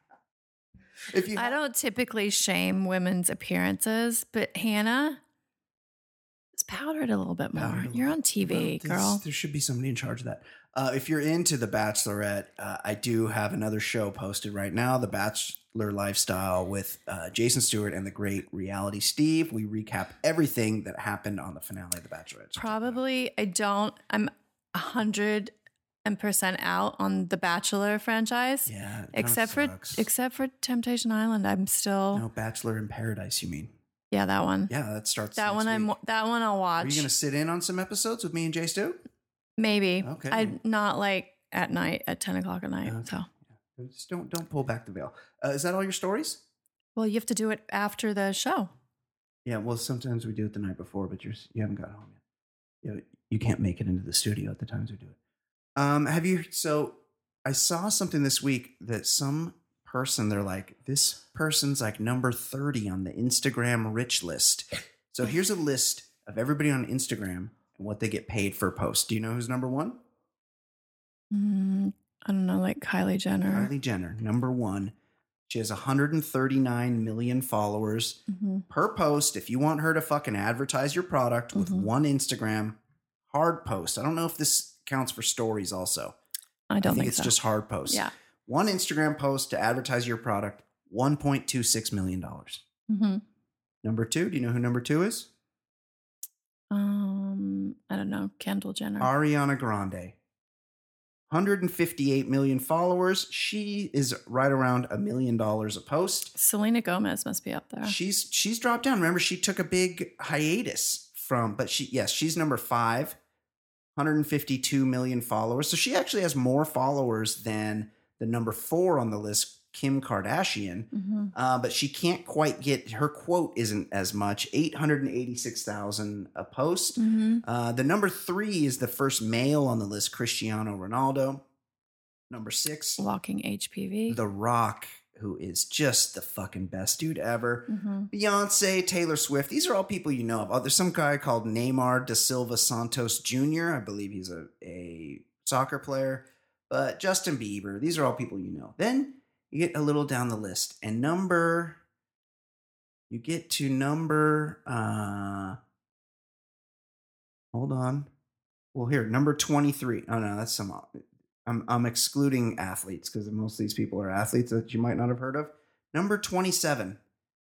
If you I don't typically shame women's appearances, but Hannah is powdered a little bit more. You're on TV, girl. There should be somebody in charge of that. If you're into The Bachelorette, I do have another show posted right now, The Bachelor Lifestyle with Jason Stewart and the great Reality Steve. We recap everything that happened on the finale of The Bachelorette. Probably, I'm 100% out on the Bachelor franchise. Yeah, except for Temptation Island, I'm still No, Bachelor in Paradise, you mean? Yeah, that one. Yeah, that starts That next one. week. That one I'll watch. Are you going to sit in on some episodes with me and Jay Stu? Maybe. Okay. I'm not like at night at 10 o'clock at night. Okay. So. Yeah. Just don't pull back the veil. Is that all your stories? Well, you have to do it after the show. Yeah. Well, sometimes we do it the night before, but you haven't got home yet. You can't make it into the studio at the times we do it. So I saw something this week that some person, they're like, this person's like number 30 on the Instagram rich list. So here's a list of everybody on Instagram and what they get paid for a post. Do you know who's number 1? I don't know, like Kylie Jenner. Kylie Jenner, number 1. She has 139 million followers per post. If you want her to fucking advertise your product with 1 Instagram, hard post. I don't know if this counts for stories also. I think it's just hard posts. Yeah. 1 Instagram post to advertise your product, $1.26 million. Number 2, do you know who number 2 is? I don't know. Kendall Jenner. Ariana Grande. 158 million followers. She is right around $1 million a post. Selena Gomez must be up there. She's dropped down. Remember, she took a big hiatus but she's number 5. 152 million followers. So she actually has more followers than the number 4 on the list, Kim Kardashian. But she can't quite get, her quote isn't as much, 886,000 a post. The number 3 is the first male on the list, Cristiano Ronaldo. Number 6. Walking HPV. The Rock, who is just the fucking best dude ever. Beyonce, Taylor Swift. These are all people you know of. Oh, there's some guy called Neymar da Silva Santos Jr. I believe he's a soccer player. But Justin Bieber. These are all people you know. Then you get a little down the list. And you get to number, hold on. Well, here, number 23. Oh, no, that's I'm excluding athletes because most of these people are athletes that you might not have heard of. Number 27,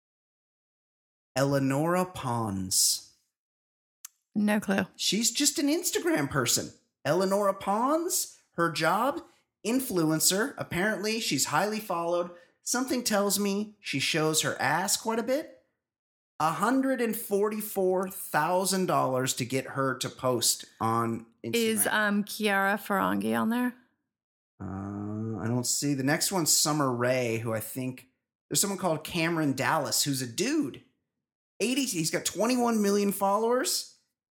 Eleonora Pons. No clue. She's just an Instagram person. Eleonora Pons, her job, influencer. Apparently, she's highly followed. Something tells me she shows her ass quite a bit. $144,000 to get her to post on Instagram. Is Kiara Ferranghi on there? I don't see. The next one's Summer Rae, who I think there's someone called Cameron Dallas, who's a dude. He's got 21 million followers.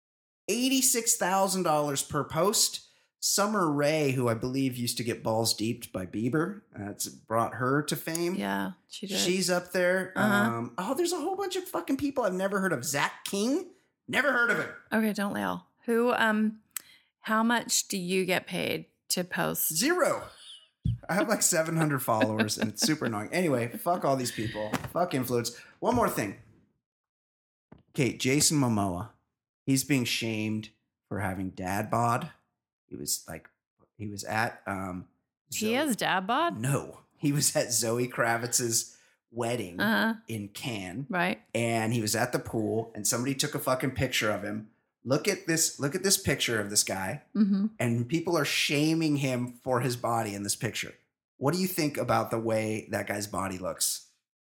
$86,000 per post. Summer Rae, who I believe used to get balls deeped by Bieber. That's brought her to fame. Yeah, she did. She's up there. There's a whole bunch of fucking people I've never heard of. Zach King? Never heard of him. Okay, don't laugh. How much do you get paid to post? 0. I have like 700 followers and it's super annoying. Anyway, fuck all these people. Fuck influence. One more thing. Okay, Jason Momoa. He's being shamed for having dad bod. He was at he has dad bod? No. He was at Zoe Kravitz's wedding in Cannes. Right. And he was at the pool and somebody took a fucking picture of him. Look at this picture of this guy. Mm-hmm. And people are shaming him for his body in this picture. What do you think about the way that guy's body looks?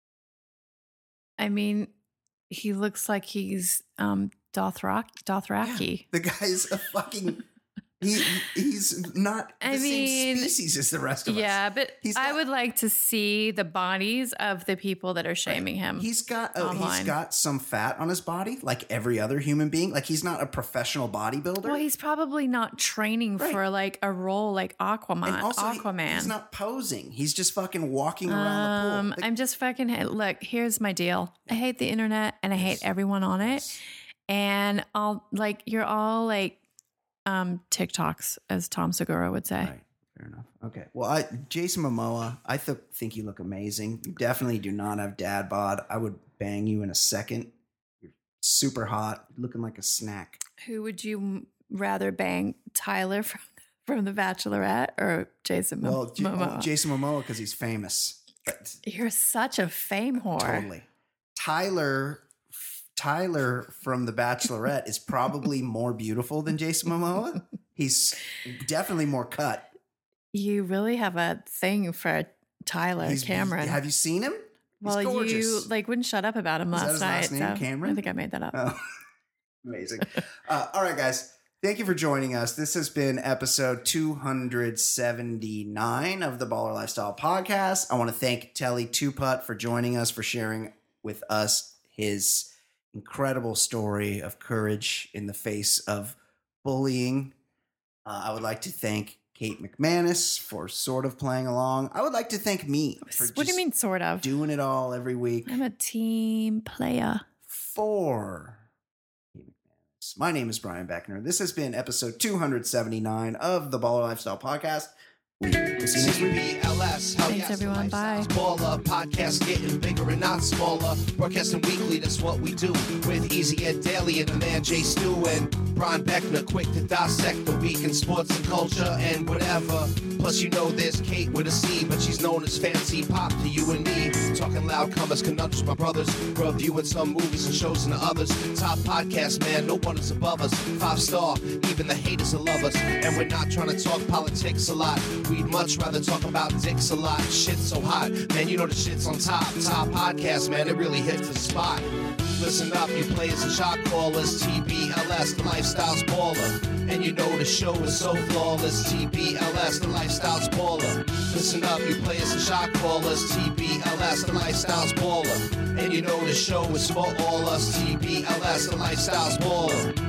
I mean, he looks like he's Dothraki. Yeah, the guy's a fucking... He's not the same species as the rest of us. Yeah, but I would like to see the bodies of the people that are shaming him. He's got some fat on his body, like every other human being. Like he's not a professional bodybuilder. Well, he's probably not training for like a role like Aquaman. And also, Aquaman. He's not posing. He's just fucking walking around the pool. I'm just fucking look. Here's my deal. I hate the internet and I hate everyone on it. And you're all like. TikToks, as Tom Segura would say. Right. Fair enough. Okay. Well, Jason Momoa, I think you look amazing. You definitely do not have dad bod. I would bang you in a second. You're super hot, looking like a snack. Who would you rather bang, Tyler from The Bachelorette or Jason Momoa? Jason Momoa because he's famous. But you're such a fame whore. Totally. Tyler from The Bachelorette is probably more beautiful than Jason Momoa. He's definitely more cut. You really have a thing for Tyler Cameron. Have you seen him? Well, you wouldn't shut up about him last night. His name, Cameron? I think I made that up. Oh, amazing. All right, guys. Thank you for joining us. This has been episode 279 of the Baller Lifestyle Podcast. I want to thank Telly Tuputt for joining us, for sharing with us his incredible story of courage in the face of bullying. I would like to thank Kate McManus for sort of playing along. I would like to thank me for what do you mean sort of? Doing it all every week. I'm a team player. For Kate McManus. My name is Brian Beckner. This has been episode 279 of the Baller Lifestyle Podcast. We'll see you next week. Thanks, everyone. Bye. Baller podcast getting bigger and not smaller. Broadcasting weekly, that's what we do. With Easy Ed Daily and the man Jay Stu and Brian Beckner, quick to dissect the week in sports and culture and whatever. Plus, you know there's Kate with a C, but she's known as Fancy Pop to you and me. Talking loud comers, conundrums, my brothers. Reviewing some movies and shows and others. Top podcast, man, no one is above us. 5-star, even the haters will love us. And we're not trying to talk politics a lot. We'd much rather talk about dicks a lot. Shit's so hot, man, you know the shit's on top. Top podcast, man, it really hits the spot. Listen up, you players and shot callers. TBLS, the lifestyle's baller. And you know the show is so flawless. TBLS, the lifestyle's baller. Listen up, you players and shot callers. TBLS, the lifestyle's baller. And you know the show is for all us. TBLS, the lifestyle's baller.